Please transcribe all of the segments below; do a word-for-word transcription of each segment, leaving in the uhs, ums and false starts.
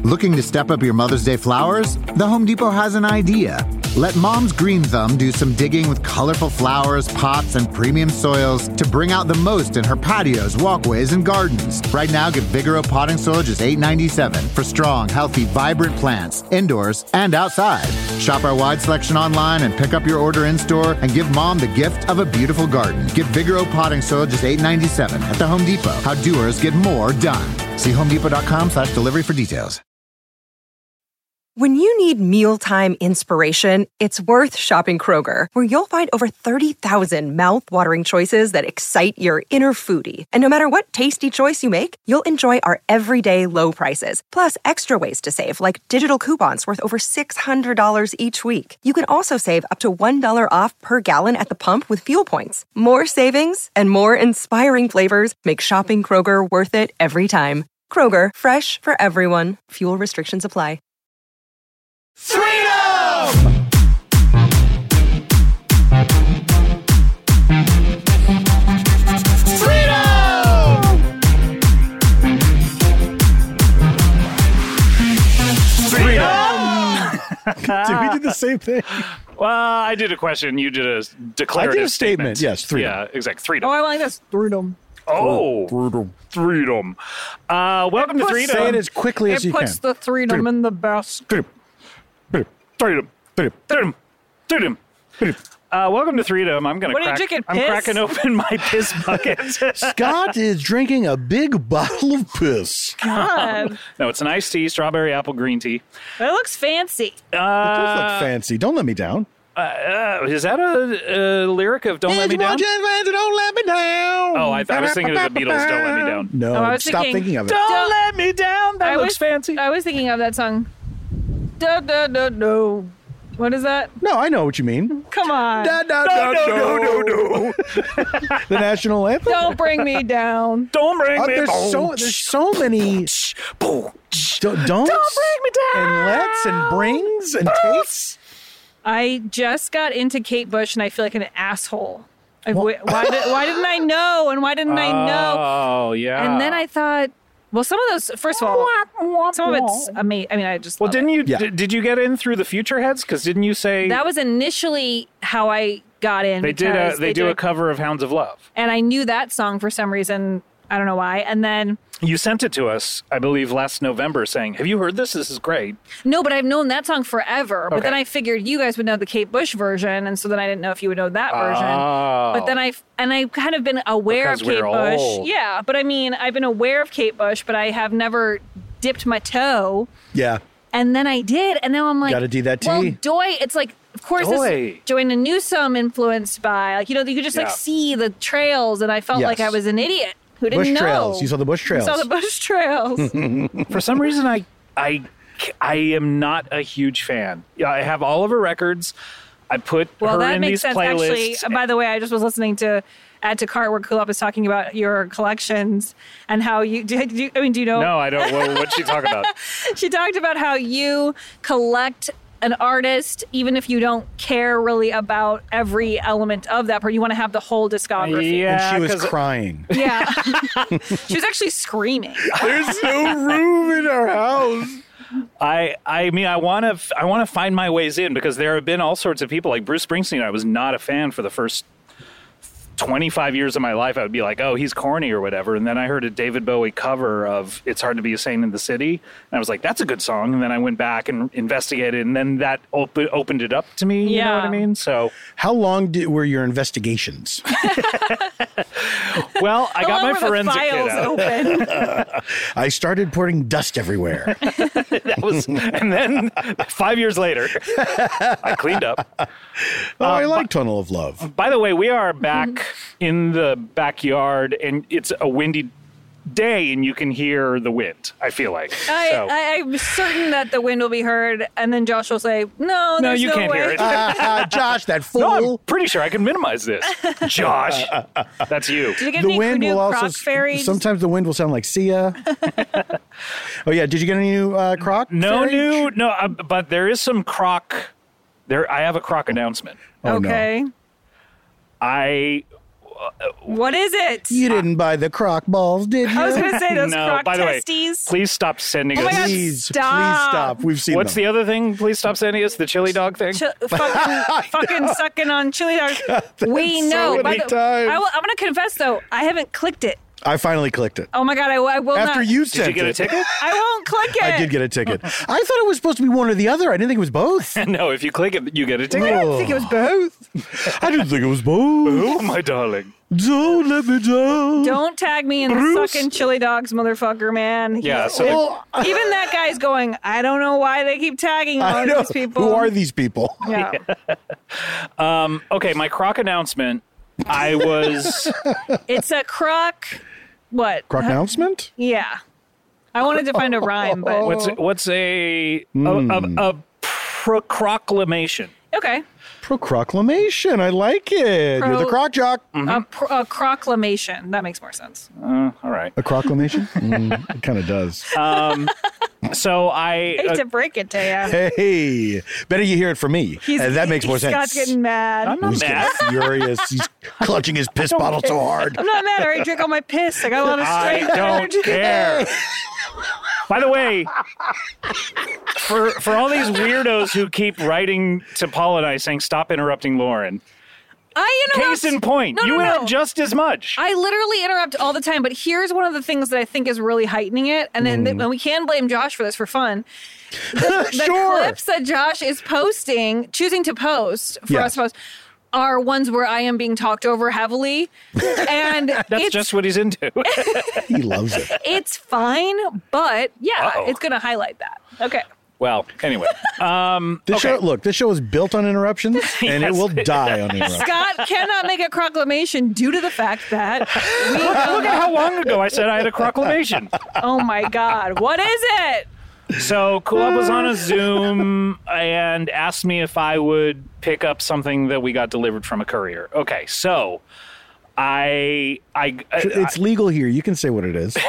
Looking to step up your Mother's Day flowers? The Home Depot has an idea. Let Mom's Green Thumb do some digging with colorful flowers, pots, and premium soils to bring out the most in her patios, walkways, and gardens. Right now, get Vigoro potting soil just eight ninety-seven for strong, healthy, vibrant plants, indoors and outside. Shop our wide selection online and pick up your order in-store and give Mom the gift of a beautiful garden. Get Vigoro potting soil just eight ninety-seven at the Home Depot. How doers get more done. See homedepot.com slash delivery for details. When you need mealtime inspiration, it's worth shopping Kroger, where you'll find over thirty thousand mouth-watering choices that excite your inner foodie. And no matter what tasty choice you make, you'll enjoy our everyday low prices, plus extra ways to save, like digital coupons worth over six hundred dollars each week. You can also save up to one dollar off per gallon at the pump with fuel points. More savings and more inspiring flavors make shopping Kroger worth it every time. Kroger, fresh for everyone. Fuel restrictions apply. Freedom! Freedom! Freedom! Did we do the same thing? Well, I did a question. You did a declarative I did a statement. statement. Yes, freedom. Yeah, exactly. Freedom. Oh, I like this. Freedom. Oh, Freedom. freedom. Uh, welcome to puts- Freedom. Say it as quickly as It you puts can. the freedom in the best. Freedom. Freedom. Freedom. Freedom. Freedom. Freedom. Uh, welcome to Freedom. I'm gonna What are you crack. drinking, I'm piss? cracking open my piss bucket. Scott is drinking a big bottle of piss. God, No, it's an iced tea, strawberry apple green tea. that looks fancy. It does Uh, look fancy. Don't let me down. uh, uh, is that a, a lyric of "Don't Let Me Down"? Don't let me down. Oh, I, I was thinking of the Beatles. "Don't Let Me Down." No, Oh, I was stop thinking- thinking of it. Don't, Don't- let me down. That I looks was, fancy. I was thinking of that song. Da, da, da, no. What is that? No, I know what you mean. Come on. Da, da, no, da, no, no, no, no. The national anthem. Don't bring me down. Don't bring Uh, me there's down. so there's so many Boom. do, don'ts Don't bring me down. and lets and brings and takes. I just got into Kate Bush and I feel like an asshole. I, why, did, why didn't I know? And why didn't I know? Oh, yeah. And then I thought, well, some of those, first of all, some of it's amazing. I mean, I just Well, love didn't it. you? Yeah. Did, did you get in through the Future Heads? Because didn't you say That was initially how I got in. they did a because they, do did a cover of Hounds of Love? and I knew that song for some reason. I don't know why. And then You sent it to us, I believe, last November, saying, "Have you heard this? This is great." no, but I've known that song forever. But Okay. then I figured you guys would know the Kate Bush version, and so then I didn't know if you would know that version. Oh. But then I and I've kind of been aware Because of Kate we're Bush. old. Yeah, but I mean, I've been aware of Kate Bush, but I have never dipped my toe. Yeah. And then I did, and now I'm like, Gotta do that Well, tea. Doy, it's like, of course, Doy. this Joanna Newsom influenced by, like, you know, you could just like Yeah. see the trails, and I felt Yes. like I was an idiot who didn't Bush know. trails. You saw the bush trails. I saw the bush trails. For some reason, I I I am not a huge fan. Yeah, I have all of her records. I put Well, her that in makes these sense. playlists. Actually, by the way, I just was listening to Add to Cart where Kulop is talking about your collections and how you. Do, do you I mean, do you know? no, I don't. What, what'd she talk about? She talked about how you collect an artist, even if you don't care really about every element of that part. You want to have the whole discography. Yeah, and she was 'cause- crying. Yeah. She was actually screaming. There's no room in our house. I I mean I want to I want to find my ways in because there have been all sorts of people like Bruce Springsteen. I was not a fan for the first twenty-five years of my life. I would be like, oh, he's corny or whatever. And then I heard a David Bowie cover of It's Hard to Be a Saint in the City. And I was like, that's a good song. And then I went back and investigated. And then that op- opened it up to me. You know Yeah. what I mean? So, How long did, were your investigations? well, I got How long my were the forensic kit files out. open? I started pouring dust everywhere. That was, and then five years later, I cleaned up. Oh, I like Tunnel of Love. By the way, we are back in the backyard, and it's a windy day, and you can hear the wind, I feel like. I, so. I, I'm certain that the wind will be heard, and then Josh will say, "No, No, there's you no can't way." hear it. Uh, Josh, that fool. No, I'm pretty sure I can minimize this. Josh, that's you. Did you get the any wind new will croc also fairies? sometimes the wind will sound like Sia. Oh yeah, did you get any new uh, croc? No fairy? new, no, uh, but there is some croc. There, I have a croc announcement. Oh, no. okay. I What is it? You didn't buy the croc balls, did you? I was going to say those no, croc by the way, testes. please stop sending Oh my us. God, Please, stop. please stop. We've seen What's them. the other thing? Please stop sending us the chili dog thing. Ch- fucking, fucking sucking on chili dogs. We so know. many By the- times. I will, I'm going to confess, though, I haven't clicked it. I finally clicked it. Oh my God, I, I will After not. you Did sent you get a it. ticket? I won't click it. I did get a ticket. I thought it was supposed to be one or the other. I didn't think it was both. No, if you click it, you get a ticket. I think it was both. I didn't think it was both. Oh, my darling. Don't let me down. Don't tag me in Bruce. sucking chili dogs, motherfucker, man. He- Yeah, so Well, Even that guy's going, I don't know why they keep tagging all I know. these people. Who are these people? Yeah. okay, my croc announcement. I was It's a croc. What? Croc announcement? Yeah. I wanted to find a rhyme, but what's what's a a, a, a proclamation. okay. Proclamation. I like it. You're the Pro- croc jock. A, pro- a proclamation. That makes more sense. Uh, all right. A proclamation? Mm, it kind of does. So I Hate uh, to break it to you. Hey, better you hear it from me. He's, Uh, that makes more sense. Scott's getting mad. I'm I'm not He's mad. getting furious. He's clutching his piss bottle so hard. not mad. I already drank all my piss. I got a lot of I strength. don't care. By the way, for for all these weirdos who keep writing to Paul and I saying stop interrupting Lauren. I interrupt. Case in point, No, you no, no. interrupt just as much. I literally interrupt all the time, but here's one of the things that I think is really heightening it, and then and we can blame Josh for this for fun. The, the Sure. clips that Josh is posting, choosing to post for Yeah. us to post, are ones where I am being talked over heavily, and That's it's just what he's into. He loves it. it's fine, but yeah, Uh-oh. it's going to highlight that. Okay. Well, anyway, um, This okay. show, look, this show is built on interruptions, and it Yes. will die on interruptions. Scott cannot make a proclamation due to the fact that we Look at how long ago I said I had a proclamation. oh my God, what is it? So Kulub was on a Zoom and asked me if I would pick up something that we got delivered from a courier. Okay, so I I, I It's legal here. You can say what it is.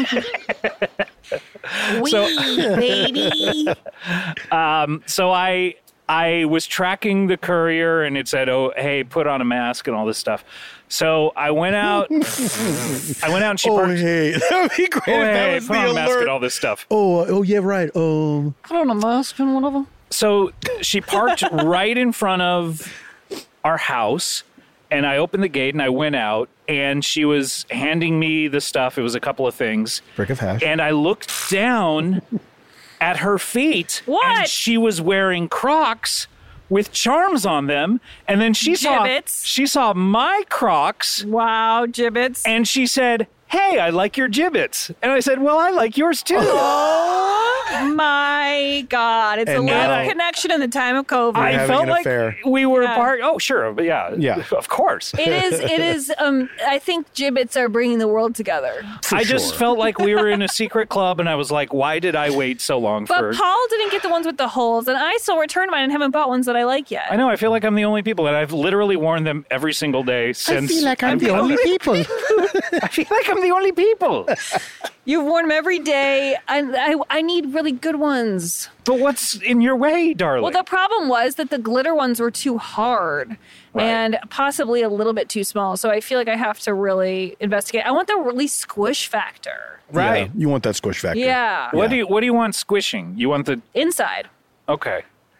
We baby. so I I was tracking the courier and it said, "Oh, hey, put on a mask and all this stuff." So I went out. I went out and she Oh, parked. hey, that would be great Oh, if that hey, was put on the a mask alert. and all this stuff. Oh, uh, oh, yeah, right. Um, Put on a mask and whatever. So she parked right in front of our house, and I opened the gate and I went out, and she was handing me the stuff. It was a couple of things. brick of hash. And I looked down at her feet. What? And she was wearing Crocs with charms on them. And then she Gibbets. saw she saw my Crocs, Wow, gibbets. and she said, "Hey, I like your gibbets." And I said, "Well, I like yours too." Oh my God. It's And a love now- connection in the time of COVID. I having felt an like affair. we were Yeah. part. Oh, sure, but yeah, Yeah. of course. it is, it is, um, I think gibbets are bringing the world together. I just sure. felt like we were in a secret club, and I was like, "Why did I wait so long But for?" Paul didn't get the ones with the holes, and I still returned mine and haven't bought ones that I like yet. I know. I feel like I'm the only people, and I've literally worn them every single day since. people. I feel like I'm the only people. You've worn them every day. I, I, I need really good ones. But what's in your way, darling? Well, the problem was that the glitter ones were too hard Right. and possibly a little bit too small. So I feel like I have to really investigate. I want the really squish factor. right. Yeah, you want that squish factor. Yeah. What do you What do you want squishing? You want the Inside. okay.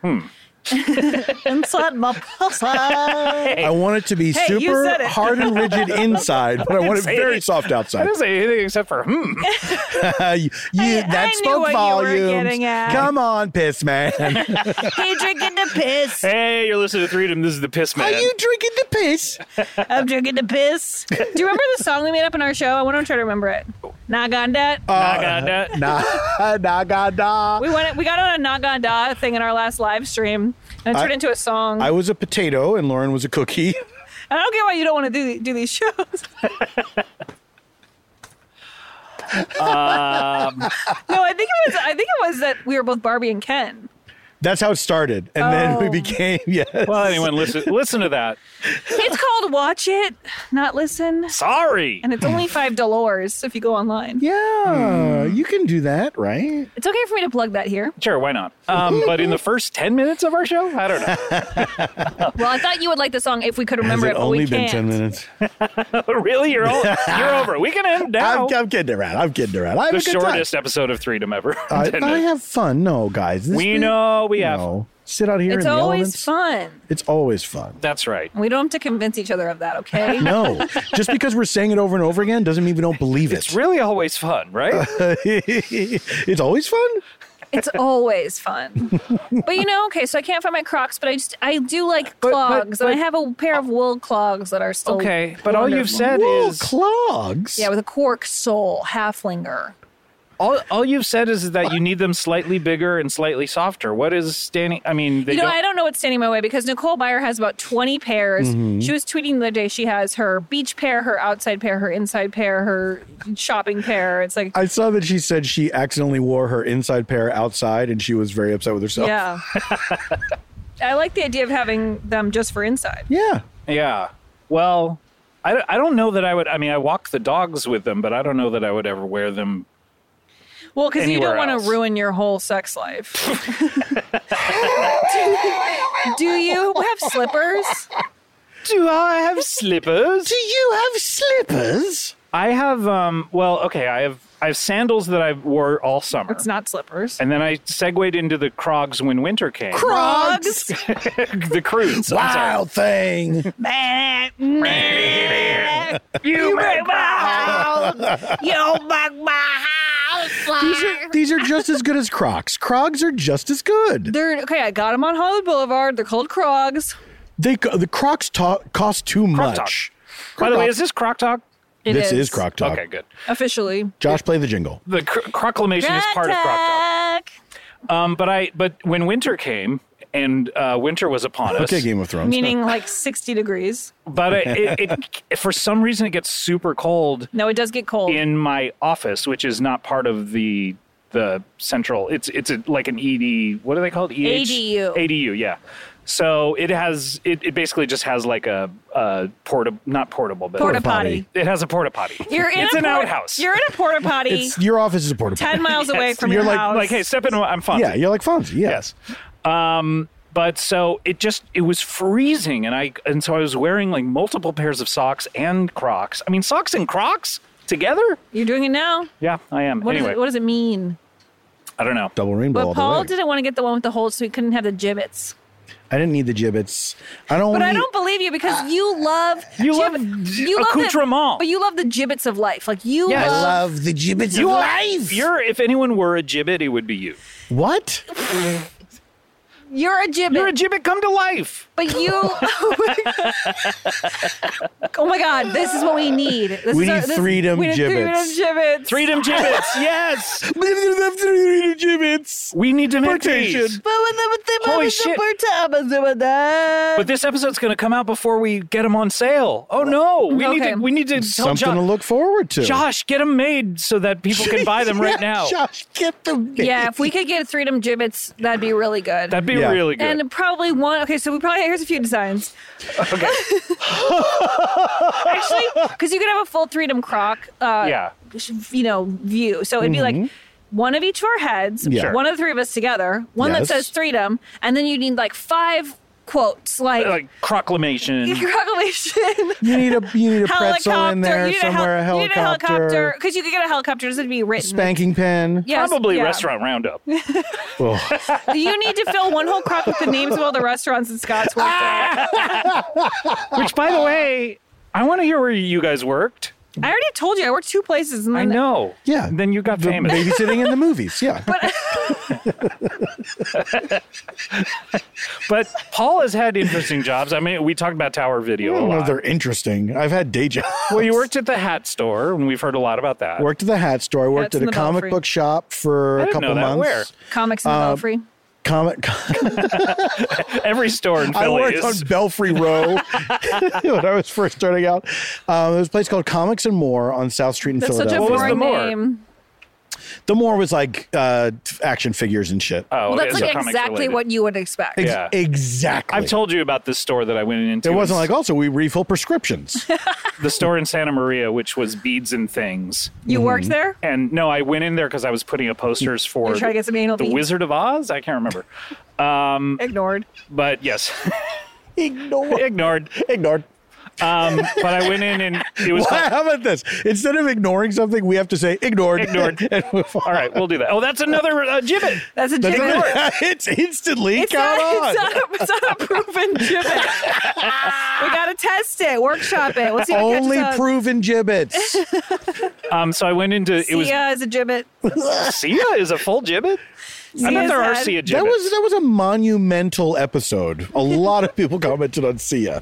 Inside my pussy. I want it to be Hey, you super said it. hard and rigid inside, but I want it say very it. soft I outside. didn't say anything except for hmm. you, you- I- that I knew spoke what you were volumes. getting at. Come on, piss man. Hey, drinking the piss. Hey, you're listening to Freedom. This is the Piss Man. Are you drinking the piss? I'm drinking the piss. Do you remember the song we made up in our show? I want to try to remember it. Naganda. Naganda. Nah, nah, nah, nah. We went. We got on a Naganda thing in our last live stream, and it turned I- into a song. I was a potato and Lauren was a cookie. I don't get why you don't want to do do these shows. Um, No, I think it was. I think it was that we were both Barbie and Ken. That's how it started. And then we Oh. became, yes. Well, anyone listen listen to that. It's called Watch It, not Listen. Sorry. And it's only five dollars if you go online. Yeah, you can do that, right? It's okay for me to plug that here. Sure, why not? Um, but in the first ten minutes of our show, I don't know. Well, I thought you would like the song if we could remember Has it, it but only we been can't. ten minutes? Really, you're all, you're over. We can end now. I'm, I'm kidding around. I'm kidding around. I have the a good time. shortest episode of Freedom ever. I, ten I minutes. have fun. No, guys. This We thing- know we have. No. Sit out here It's in the always elements. fun. It's always fun. That's right. We don't have to convince each other of that, okay? No, just because we're saying it over and over again doesn't mean we don't believe it. It's really always fun, right? It's always fun. It's always fun. But you know, okay, so I can't find my Crocs, but I just I do like But- but- clogs, and I but- have a pair of wool clogs that are still Okay, but all you've wonderful. said Wool is clogs. Yeah, with a cork sole, halflinger. all, all you've said is that you need them slightly bigger and slightly softer. What is standing? I mean, they You know, don't, I don't know what's standing in my way because Nicole Byer has about twenty pairs. Mm-hmm. She was tweeting the other day she has her beach pair, her outside pair, her inside pair, her shopping pair. It's like, I saw that she said she accidentally wore her inside pair outside, and she was very upset with herself. yeah. I like the idea of having them just for inside. Yeah. Yeah. Well, I, don't- I don't know that I would. I mean, I walk the dogs with them, but I don't know that I would ever wear them. Well, because you Anywhere don't want else. to ruin your whole sex life. do, do you have slippers? Do I have slippers? Do you have slippers? I have. Um. Well, okay. I have. I have sandals that I wore all summer. It's not slippers. And then I segued into the Crocs when winter came. Crocs. the Crudes. I'm sorry. Wild thing. You make my house. You make my house. These are, these are just as good as Crocs. Crocs are just as good. They're okay. I got them on Hollywood Boulevard. They're called Crocs. They co- the Crocs ta- cost too Croc much. By the way, is this Croc Talk? It This is Croc Talk. Okay, good. officially. Josh, play the jingle. The cr- Croclamation is part of Croc Talk. Um, but I, but when winter came and uh, winter was upon us, Okay, Game of Thrones. Meaning like sixty degrees. but it, it, it for some reason it gets super cold No, it does get cold. in my office, which is not part of the the central. It's it's a, like an E D. What are they called? E H? A D U. A D U. Yeah. So it has it, it basically just has like a, a porta not portable but Porta potty. potty. it has a porta potty. You're in it's a an port- outhouse. You're in a porta potty It's, your office is a porta potty. ten miles away Yes. from You're your like- house. like, hey, step in. I'm Fonzie. Yeah, you're like Fonzie. Yeah. Yes. Um, but so it just it was freezing, and I and so I was wearing like multiple pairs of socks and Crocs. I mean, socks and Crocs together. You're doing it now. Yeah, I am. What, anyway, does it, what does it mean? I don't know. Double rainbow all But the Paul way. didn't want to get the one with the holes, so he couldn't have the gibbets. I didn't need the gibbets. I don't But I need- don't believe you because you love You love you love the, accoutrement. but you love the gibbets of life. Like you Yes. love. love the gibbets You of are, life. You're if anyone were a gibbet, it would be you. What? You're a gibbet. You're a gibbet come to life. But you, oh my God, oh my God, this is what we need. This We is our, need this, freedom we need gibbets. Freedom gibbets. Freedom gibbets. Yes. gibbets. We need to make Partition. these. Holy shit. But this episode's going to come out before we get them on sale. Oh no. We need Okay. to we need to tell Something Josh, to look forward to. Josh, get them made so that people can buy them right Yeah, now. Josh, get them. Yeah, if we could get freedom gibbets, that'd be really good. That'd be Yeah. really good. And probably one. Okay, so we probably here's a few designs. okay. Actually, because you could have a full freedom croc. Uh, Yeah. You know, view. So it'd be like one of each of our heads. Yeah. Sure. One of the three of us together. One Yes. that says freedom, and then you need like five quotes, like. Like proclamation. Proclamation. You need a you need a pretzel helicopter. in there you need a hel- somewhere. A You need a helicopter. helicopter because you could get a helicopter. It doesn't be written. Spanking pen. Yes, Probably yeah. restaurant roundup. Oh. You need to fill one whole crock with the names of all the restaurants in Scottsworth. Which, by the way, I want to hear where you guys worked. I already told you I worked two places. And I then know. Yeah. Then you got The famous. babysitting in the movies. Yeah. But Paul has had interesting jobs. I mean, we talked about Tower Video I a don't know if lot. they're interesting. I've had day jobs. Well, you worked at the hat store, and we've heard a lot about that. Worked at the hat store. I worked Hats at in a the comic Belfry. book shop for I a didn't couple know that. months. Where? Comics in the Belfry. Comic. Every store in I Philly worked is. on Belfry Row when I was first starting out. Um, there was a place called Comics and More on South Street in That's such a Philadelphia. What was the boring more? name. The more was like uh, action figures and shit. Oh, Well, that's it's like comics exactly related. what you would expect. Ex- yeah. Exactly. I've told you about this store that I went into. It wasn't It's like, also, we refill prescriptions. the store in Santa Maria, which was Beads and Things. You worked there? And no, I went in there because I was putting up posters for You trying to get some anal The beads? Wizard of Oz. I can't remember. Um, Ignored. but yes, Ignored. ignored. Ignored. Um, but I went in and it was Why, how about this? Instead of ignoring something, we have to say ignored. Ignored. And move on. all right. We'll do that. Oh, that's another uh, gibbet. That's a That's gibbet. it. It's instantly It's count not, on. it's, not a, it's not a proven gibbet. We got to test it, workshop it. We'll see if it Only catches on. proven gibbets. Um, so I went into it was Sia is a gibbet. Sia is a full gibbet. I bet there are Sia's Sia head. gibbets. That was that was a monumental episode. A lot of people commented on Sia.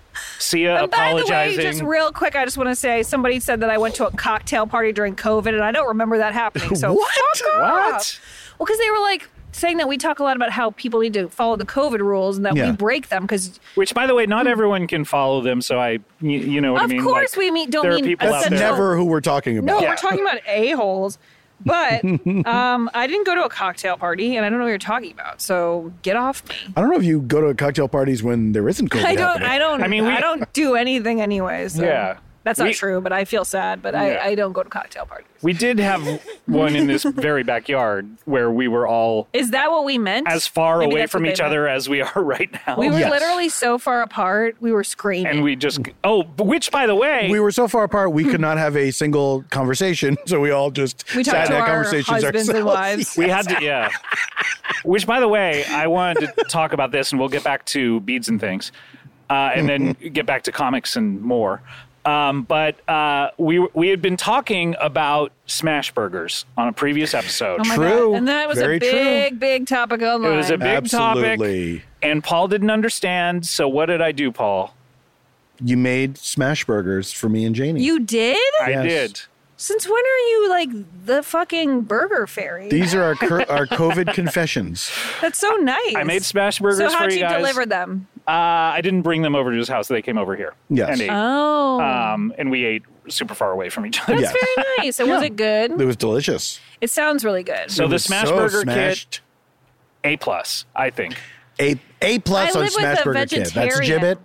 Sia And by the way, apologizing. just real quick, I just want to say somebody said that I went to a cocktail party during COVID, and I don't remember that happening. So What? fuck off. What? Well, because they were like saying that we talk a lot about how people need to follow the COVID rules and that Yeah. we break them because, Which, by the way, not everyone can follow them. So I, you, you know what I of mean. course, Like, we mean don't there are mean people out That's there. essential- never who we're talking No, about. we're talking about a holes. But um, I didn't go to a cocktail party, and I don't know what you're talking about. So get off me. I don't know if you go to cocktail parties when there isn't COVID I don't. happening. I don't. I I mean, mean, we- I don't do anything anyway. So Yeah. that's not We- true. But I feel sad. But Yeah. I, I don't go to cocktail parties. We did have one in this very backyard where we were all Is that what we meant? as far Maybe away that's from what each they other meant. as we are right now. We were Yes. literally so far apart. We were screaming. and we just oh, which by the way, We were so far apart we could not have a single conversation, so we all just We sat talked in to that our conversations husbands and ourselves. wives. we had to yeah. Which by the way, I wanted to talk about this, and we'll get back to beads and things, uh, and then get back to comics and more. Um, but uh, we we had been talking about smash burgers on a previous episode. Oh my True. God. And that was Very a true. big, big topic online. It was a big Absolutely. topic, and Paul didn't understand. So what did I do, Paul? You made smash burgers for me and Janie. You did? I Yes. did. Since when are you like the fucking burger fairy? These are our cur- our COVID confessions. That's so nice. I made smash burgers So for how'd you you guys. deliver them? Uh, I didn't bring them over to his house. They came over here. Yes. And ate. Oh. Um, and we ate super far away from each other. Yes. Very nice. And was it good? It was delicious. It sounds really good. So It the was smash so burger smashed. kit, A plus, I think. A A plus I on live with smash a burger kit. That's a vegetarian. gibbet.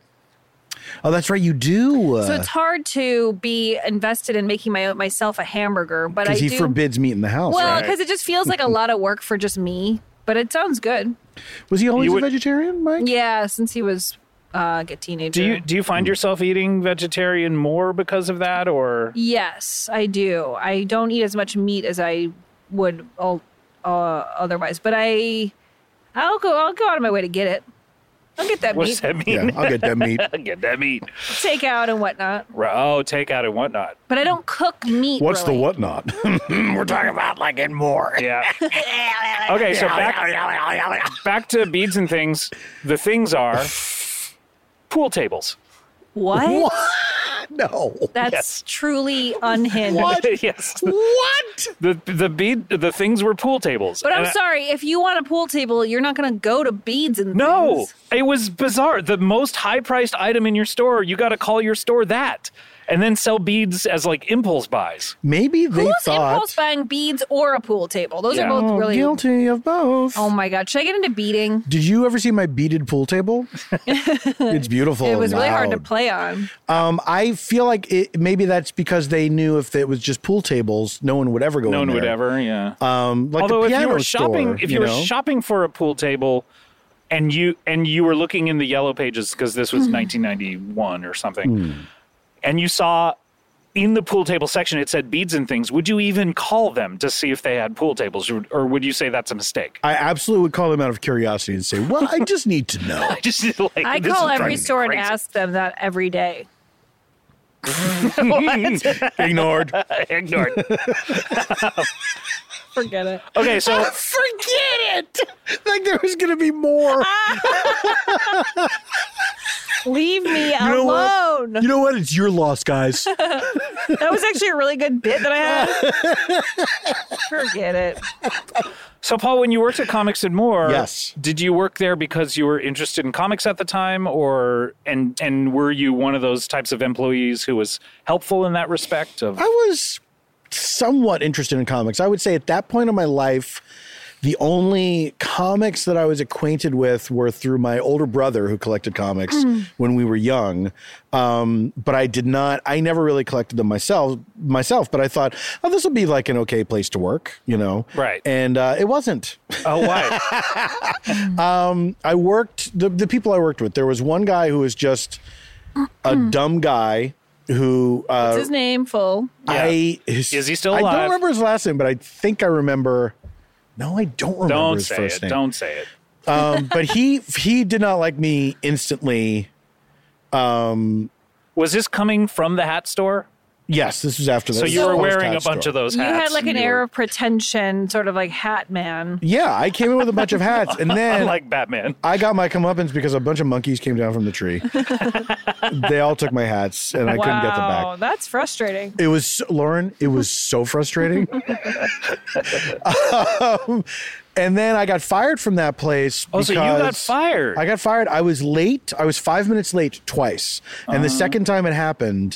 Oh, that's right. You do. So it's hard to be invested in making my myself a hamburger, but I because he do. forbids meat in the house. well, right? because it just feels like a lot of work for just me. But it sounds good. Was he always You a would- vegetarian, Mike? Yeah, since he was uh, a teenager. Do you do you find yourself eating vegetarian more because of that, or Yes, I do. I don't eat as much meat as I would uh, otherwise, but I, I'll go. I'll go out of my way to get it. I'll get that what's meat, that mean? Yeah, I'll get that meat. Get that meat. takeout and whatnot. Right. Oh, takeout and whatnot. But I don't cook meat. What's really. the whatnot? We're talking about like in more. Yeah. Okay, so back back to beads and things. The things are pool tables. What? What? No. That's Yes. truly unhinged. yes. What? The the bead the things were pool tables. But I'm And I- sorry, if you want a pool table, you're not going to go to Beads and No, things. it was bizarre. The most high-priced item in your store, you got to call your store that, and then sell beads as like impulse buys. Maybe they Who's thought. impulse buying beads or a pool table? Those Yeah. are both Oh, really. guilty of both. Oh my God! Should I get into beading? Did you ever see my beaded pool table? It's beautiful. It was and really hard to loud. play on. Um, I feel like it, maybe that's because they knew if it was just pool tables, no one would ever go. No in one would there. ever, yeah. Um, like Although the if you piano were shopping, store, if you, were know? shopping for a pool table, and you and you were looking in the yellow pages because this was nineteen ninety-one or something, Hmm. and you saw in the pool table section it said beads and things, would you even call them to see if they had pool tables, or, or would you say that's a mistake? I absolutely would call them out of curiosity and say, "Well, I just need to know." I just like I this call is every driving me store and crazy. ask them that every day. Ignored. Ignored. Forget it. Okay, so Forget it. Like there was going to be more. Leave me know what? alone. You know what? It's your loss, guys. That was actually a really good bit that I had. Forget it. So, Paul, when you worked at Comics and More, Yes. did you work there because you were interested in comics at the time, or and and were you one of those types of employees who was helpful in that respect? Of I was somewhat interested in comics. I would say at that point in my life, the only comics that I was acquainted with were through my older brother who collected comics mm. when we were young. Um, but I did not, I never really collected them myself, myself, but I thought, oh, this will be like an okay place to work, you know? Right. And uh, it wasn't. Oh, why? um, I worked, the, the people I worked with, there was one guy who was just a dumb guy who... Uh, What's his name, full? I, yeah. his, Is he still alive? I don't remember his last name, but I think I remember... No, I don't remember don't his say first it. name. Don't say it. Um, but he he did not like me instantly. Um, was this coming from the hat store? Yes, this was after that. So you were wearing a bunch of those hats. You had like an you air were... of pretension, sort of like Hat Man. Yeah, I came in with a bunch of hats, and then like Batman. I got my comeuppance because a bunch of monkeys came down from the tree. They all took my hats, and I wow, couldn't get them back. Wow, that's frustrating. It was, Lauren, it was so frustrating. um, and then I got fired from that place. Oh, so you got fired. I got fired. I was late. I was five minutes late twice. And uh-huh. the second time it happened,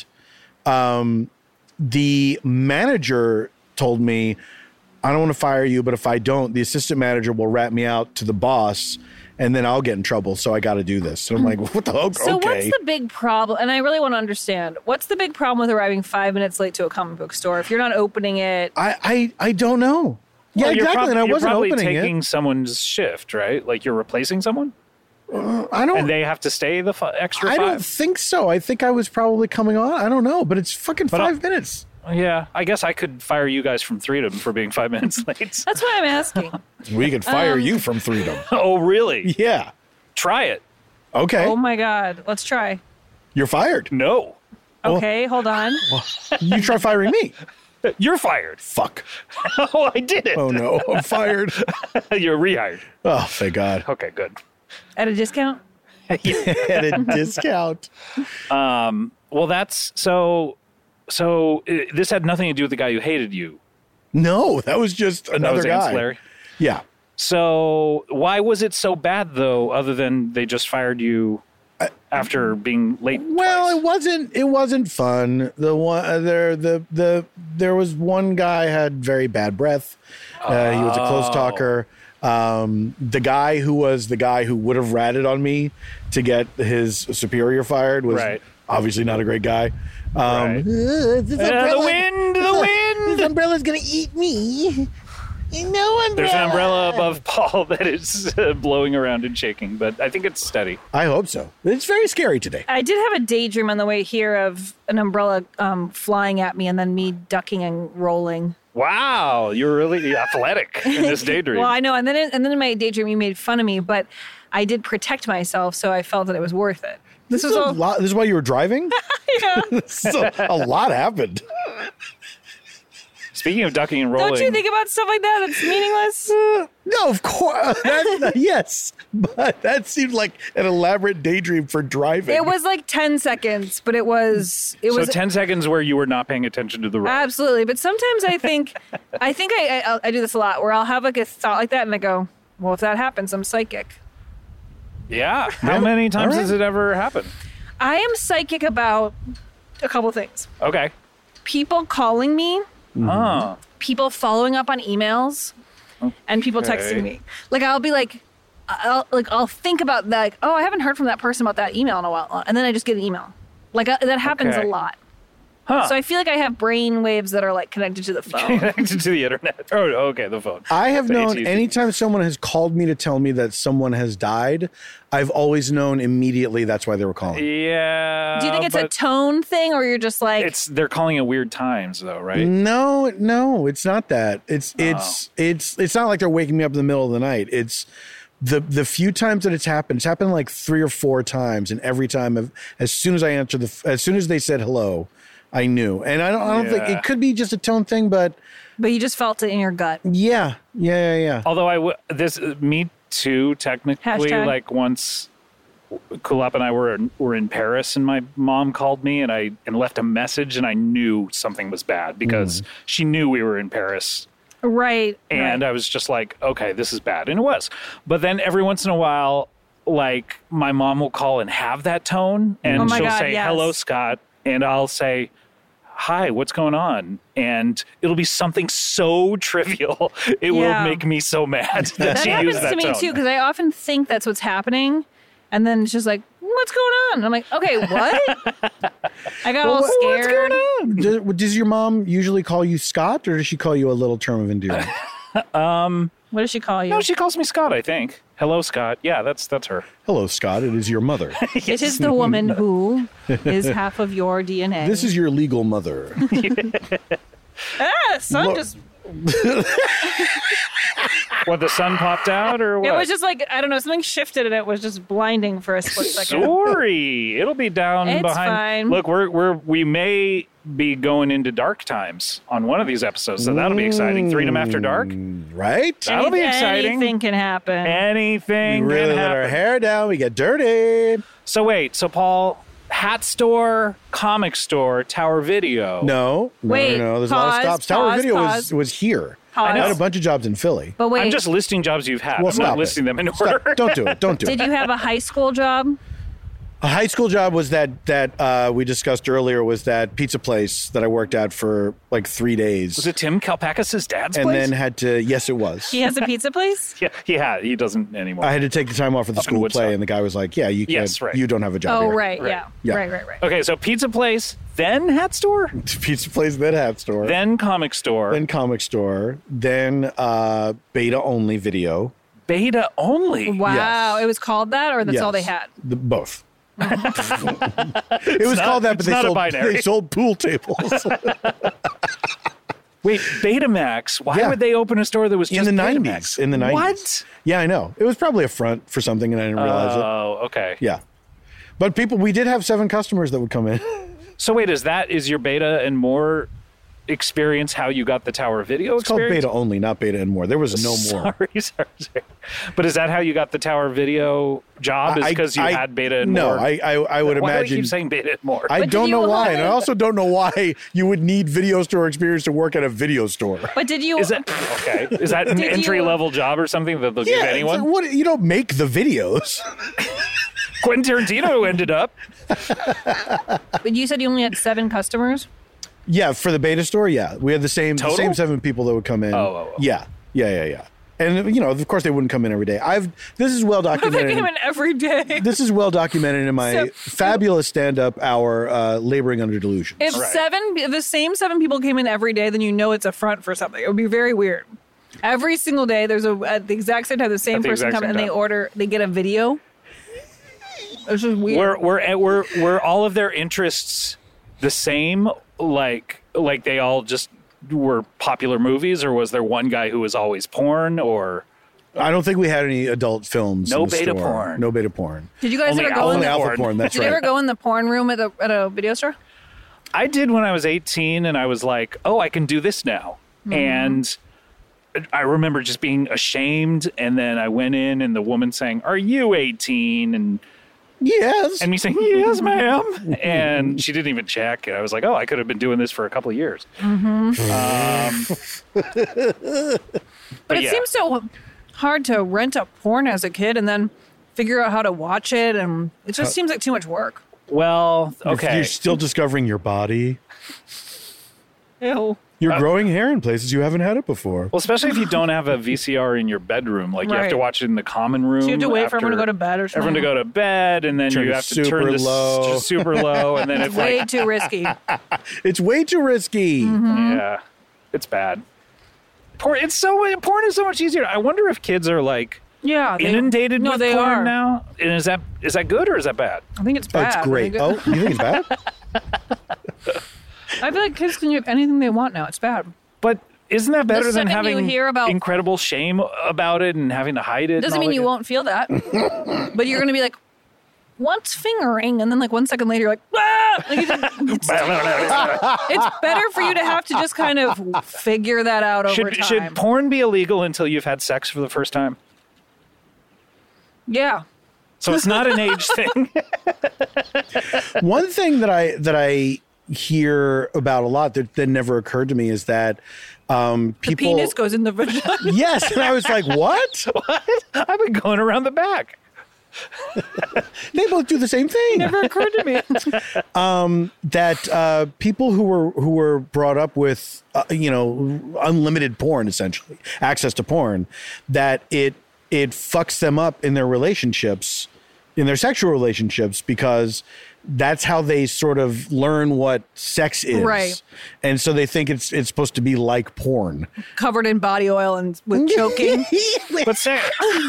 um, the manager told me, I don't want to fire you, but if I don't, the assistant manager will rat me out to the boss, and then I'll get in trouble. So I got to do this. And I'm like, what the hell? So okay. what's the big problem? And I really want to understand, what's the big problem with arriving five minutes late to a comic book store if you're not opening it? I I, I don't know. Yeah, well, exactly. Prob- and I wasn't you're opening taking it. someone's shift, right? Like you're replacing someone? Uh, I don't. And they have to stay the f- extra I five? don't think so. I think I was probably coming on. I don't know, but it's fucking but 5 I'll, minutes. Yeah, I guess I could fire you guys from Freedom for being five minutes late. That's why I'm asking. We could fire um, you from Freedom. Oh, really? Yeah. Try it. Okay. Oh my God. Let's try. You're fired. No. Okay, well, hold on. Well, you try firing me. You're fired. Fuck. Oh, I did it. Oh, no. I'm fired. You're rehired. Oh, thank God. Okay, good. At a discount? At a discount. Um. Well, that's so. So uh, this had nothing to do with the guy who hated you. No, that was just another that was guy. Ancillary. Yeah. So why was it so bad though? Other than they just fired you after being late. Well, twice? it wasn't. It wasn't fun. The one uh, there, the the there was one guy had very bad breath. Uh, he was a close talker. Um, the guy who was the guy who would have ratted on me to get his superior fired was right. obviously not a great guy. Um, right. uh, this uh, the wind, the wind. This umbrella's gonna eat me. No umbrella. There's an umbrella above Paul that is uh, blowing around and shaking, but I think it's steady. I hope so. It's very scary today. I did have a daydream on the way here of an umbrella um, flying at me and then me ducking and rolling. Wow, you're really athletic in this daydream. Well, I know, and then in, and then in my daydream you made fun of me, but I did protect myself, so I felt that it was worth it. This, this is a lot. This is why you were driving? Yeah. This is a, a lot happened. Speaking of ducking and rolling. Don't you think about stuff like that? That's meaningless. Uh, no, of course. That, yes. But that seemed like an elaborate daydream for driving. It was like ten seconds, but it was... It so was ten seconds where you were not paying attention to the road. Absolutely. But sometimes I think... I think I, I, I do this a lot, where I'll have like a thought like that and I go, well, if that happens, I'm psychic. Yeah. How many times right. has it ever happened? I am psychic about a couple things. Okay. People calling me. Mm-hmm. Oh. People following up on emails. Okay. And people texting me. Like, I'll be like, I'll like I'll think about that. Like, oh, I haven't heard from that person about that email in a while. And then I just get an email. Like, uh, that happens okay. a lot. Huh. So I feel like I have brain waves that are like connected to the phone. Connected to the internet. Oh, okay, the phone. I have the known A T and T. anytime someone has called me to tell me that someone has died, I've always known immediately that's why they were calling. Yeah. Do you think it's a tone thing, or you're just like... It's they're calling at weird times, though, right? No, no, it's not that. It's Oh. it's it's it's not like they're waking me up in the middle of the night. It's the the few times that it's happened. It's happened like three or four times, and every time, I've, as soon as I answered the, as soon as they said hello, I knew. And I don't, I don't Yeah. think it could be just a tone thing, but But you just felt it in your gut. yeah, yeah, yeah, yeah. Although I w- this uh, me too technically Hashtag. like once Kulap and I were in, were in Paris and my mom called me and I and left a message and I knew something was bad because Mm. she knew we were in Paris. Right. And right. I was just like, okay, this is bad. And it was. But then every once in a while, like my mom will call and have that tone and Oh my she'll God, say, yes. hello, Scott. And I'll say, hi, what's going on? And it'll be something so trivial. It Yeah. will make me so mad that, That she happens used that to me tone. too, because I often think that's what's happening, and then it's just like, what's going on? And I'm like, okay, what? I got all What- scared. What's going on? Does, does your mom usually call you Scott, or does she call you a little term of endearment? What does she call you? No, she calls me Scott, I think. Hello, Scott. Yeah, that's that's her. Hello, Scott. It is your mother. It is the woman who is half of your D N A. This is your legal mother. ah, son Look- just. What, the sun popped out or what? It was just like, I don't know, something shifted and it was just blinding for a split second. Sorry. It'll be down It's behind. fine. Look, we're we're we may be going into dark times on one of these episodes, so that'll be exciting. Freedom After Dark. Right? That'll be Anything- exciting. Anything can happen. We Anything really can let our happen. hair down. We get dirty. So wait, so Paul, hat store, comic store, Tower Video. No, no, Wait, no, no. There's a lot of pause, stops. Tower pause, Video was pause. was here. Pause. I had a bunch of jobs in Philly. But wait, I'm just listing jobs you've had. Well, I'm stop not it. listing them in Stop. order. Don't do it. Don't do did it. you have a high school job? A high school job was that that uh, we discussed earlier was that pizza place that I worked at for like three days. Was it Tim Kalpakis' dad's and place? then had to, yes, it was. He has a pizza place? yeah, he had. He doesn't anymore. I had to take the time off of the Up in school Woodstock. play, and the guy was like, yeah, you can't, Yes, right. you don't have a job Oh, here. right, Right. yeah. Yeah. Right, right, right. okay, so pizza place, then hat store, Pizza place, then hat store, then comic store, then comic store, then uh, beta only video. beta only. Wow, Yes. it was called that, or that's Yes. all they had? The, both. it was not- called that, but it's they not a sold, binary. they sold pool tables. Wait, Betamax. Why Yeah. would they open a store that was in just the Betamax? nineties. In the nineties. What? Yeah, I know. It was probably a front for something, and I didn't realize it. Oh, okay. Yeah. But people, we did have seven customers that would come in. So wait, is that is your beta and more experience how you got the Tower Video It's called experience? beta only, not beta and more. There was no more. Sorry, sorry, sorry. But is that how you got the Tower Video job? Is I- because you I- had beta and no, more? I, I, I would Why do I imagine. keep saying beta and more? I But did don't know you why, have- and I also don't know why you would need video store experience to work at a video store. But did you? Is that okay? Is that an Did you- entry level job or something that they'll give it's anyone? like, what? You don't make the videos. Quentin Tarantino ended up. But you said you only had seven customers. Yeah, for the beta store, yeah, we had the same the Total? same seven people that would come in. Oh, oh, oh. yeah, yeah, yeah, yeah. And you know, of course, they wouldn't come in every day. I've this is well They documented. came in every day. This is well documented in my So- fabulous stand-up hour, uh, Laboring Under Delusions. If Right. seven, if the same seven people came in every day, then you know it's a front for something. It would be very weird. Every single day, there's a at the exact same time the same At the person exact comes same and they time. order, they get a video. It's just weird. Were were were were all of their interests the same? Like like they all just were popular movies, or was there one guy who was always porn? Or I don't think we had any adult films. No in the beta store. porn. No beta porn. Did you guys Only ever go in Only the, alpha alpha porn. That's Did you right. ever go in the porn room at a at a video store? I did when I was eighteen, and I was like, oh, I can do this now. And I remember just being ashamed, and then I went in, and the woman saying, "Are you eighteen?" and Yes. and me saying, "Yes, ma'am," and she didn't even check. And I was like, "Oh, I could have been doing this for a couple of years." Um, But it yeah. seems so hard to rent a porn as a kid and then figure out how to watch it, and it just seems like too much work. Well, You're- okay. You're still discovering your body. Ew. You're Uh, growing hair in places you haven't had it before. Well, especially if you don't have a V C R in your bedroom, like you have Right. to watch it in the common room. So you have to wait for after- everyone to go to bed or something. Everyone to go to bed, and then Turn you it have to super turn this low. to super low, and then it's Way like, too risky. It's way too risky. Mm-hmm. yeah, it's bad. Porn, it's so porn is so much easier. I wonder if kids are like Yeah. They, inundated no, with they porn are. now. And is that is that good or is that bad? I think it's Oh, bad. it's I great. think Oh, it- you think it's bad? I feel like kids can get anything they want now. It's bad. But isn't that better This is than something you having hear about- incredible shame about it and having to hide it? and Doesn't all mean that you good- won't feel that, but you're gonna be like, "What's fingering?" And then like one second later, you're like, "Ah!" Like, it's, it's, it's better for you to have to just kind of figure that out over Should time. should porn be illegal until you've had sex for the first time? yeah. So it's not an age thing. One thing that I that I hear about a lot that, that never occurred to me is that um, The people. penis goes in the vagina. Yes, and I was like, what? I've been going around the back. They both do the same thing. Never occurred to me. um, that uh, people who were who were brought up with uh, you know unlimited porn, essentially access to porn, that it it fucks them up in their relationships, in their sexual relationships, because that's how they sort of learn what sex is. Right. And so they think it's it's supposed to be like porn. Covered in body oil and with choking. But say,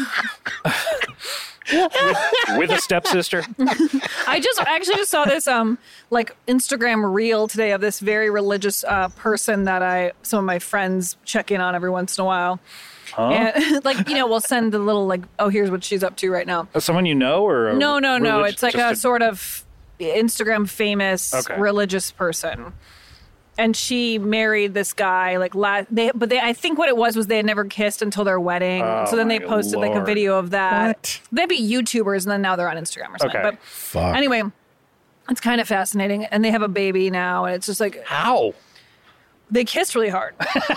with, with a stepsister. I just I actually just saw this um like Instagram reel today of this very religious uh, person that I some of my friends check in on every once in a while. Huh? And like, you know, we'll send a little like, oh, here's what she's up to right now. Someone you know or? A no, no, no. relig- It's like a, a sort of Instagram famous okay. religious person. And she married this guy like last they but they I think what it was was they had never kissed until their wedding. Oh, so then they my posted Lord. like a video of that. What? They'd be YouTubers and then now they're on Instagram or something. Okay. But Fuck. anyway, it's kind of fascinating. And they have a baby now and it's just like How? they kissed really hard.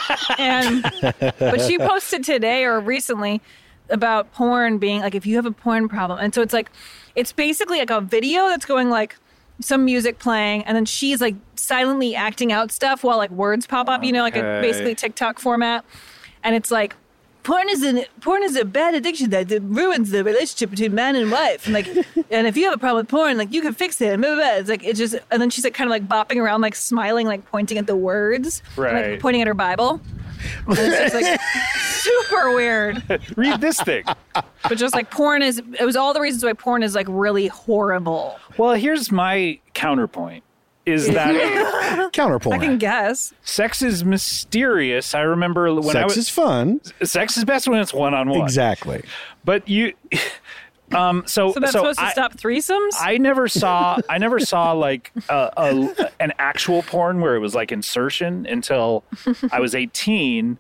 and but she posted today or recently about porn being like if you have a porn problem. And so it's like it's basically like a video that's going like some music playing and then she's like silently acting out stuff while like words pop up, you know, like a Okay. basically TikTok format. And it's like porn is an porn is a bad addiction that ruins the relationship between man and wife. And like and if you have a problem with porn, like you can fix it. And blah, blah, blah. It's like it's just and then she's like kind of like bopping around, like smiling, like pointing at the words. and, Right. like pointing at her Bible. And it's just like super weird. Read this thing. But just like porn is it was all the reasons why porn is like really horrible. Well, here's my counterpoint. Is that Counterpoint. I can guess. sex is mysterious. I remember when I Sex was is fun. sex is best when it's one on one. Exactly. But you, um, so So that's so supposed to I, stop threesomes? I never saw I never saw like a, a an actual porn where it was like insertion until I was eighteen,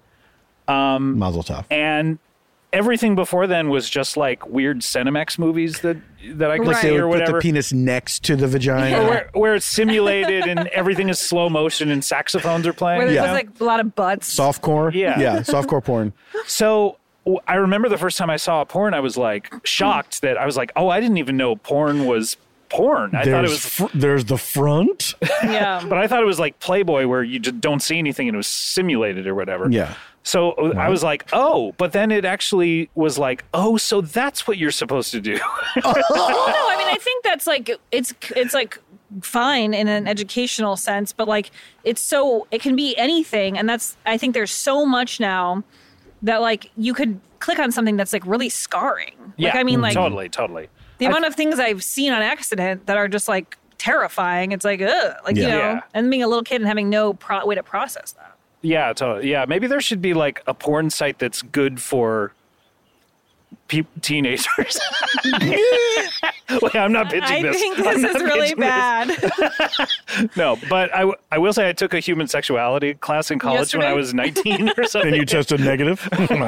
Mazel tov. and everything before then was just like weird Cinemax movies that that I could Right. see They or would put whatever. the penis next to the vagina. Or where, where it's simulated and everything is slow motion and saxophones are playing. Where there's Yeah. just, like a lot of butts. Softcore. Yeah. Yeah. Softcore porn. So w- I remember the first time I saw a porn, I was like shocked that I was like, oh, I didn't even know porn was porn. I thought it There's, was, fr- there's the front. Yeah. but I thought it was like Playboy where you just don't see anything and it was simulated or whatever. Yeah. So I was like, oh, but then it actually was like, oh, so that's what you're supposed to do. no, I mean I think that's like it's it's like fine in an educational sense, but like it's so it can be anything, and that's I think there's so much now that like you could click on something that's like really scarring. Like yeah, I mean like totally, totally. the I- amount of things I've seen on accident that are just like terrifying. It's like ugh, like you Yeah. know, Yeah. and being a little kid and having no pro- way to process that. Yeah, totally. Yeah, maybe there should be like a porn site that's good for pe- teenagers. Wait, I'm not pitching I this. think I'm this not is really pitching this. bad. No, but I, w- I will say I took a human sexuality class in college when Yesterday? I was nineteen or something. And you tested negative.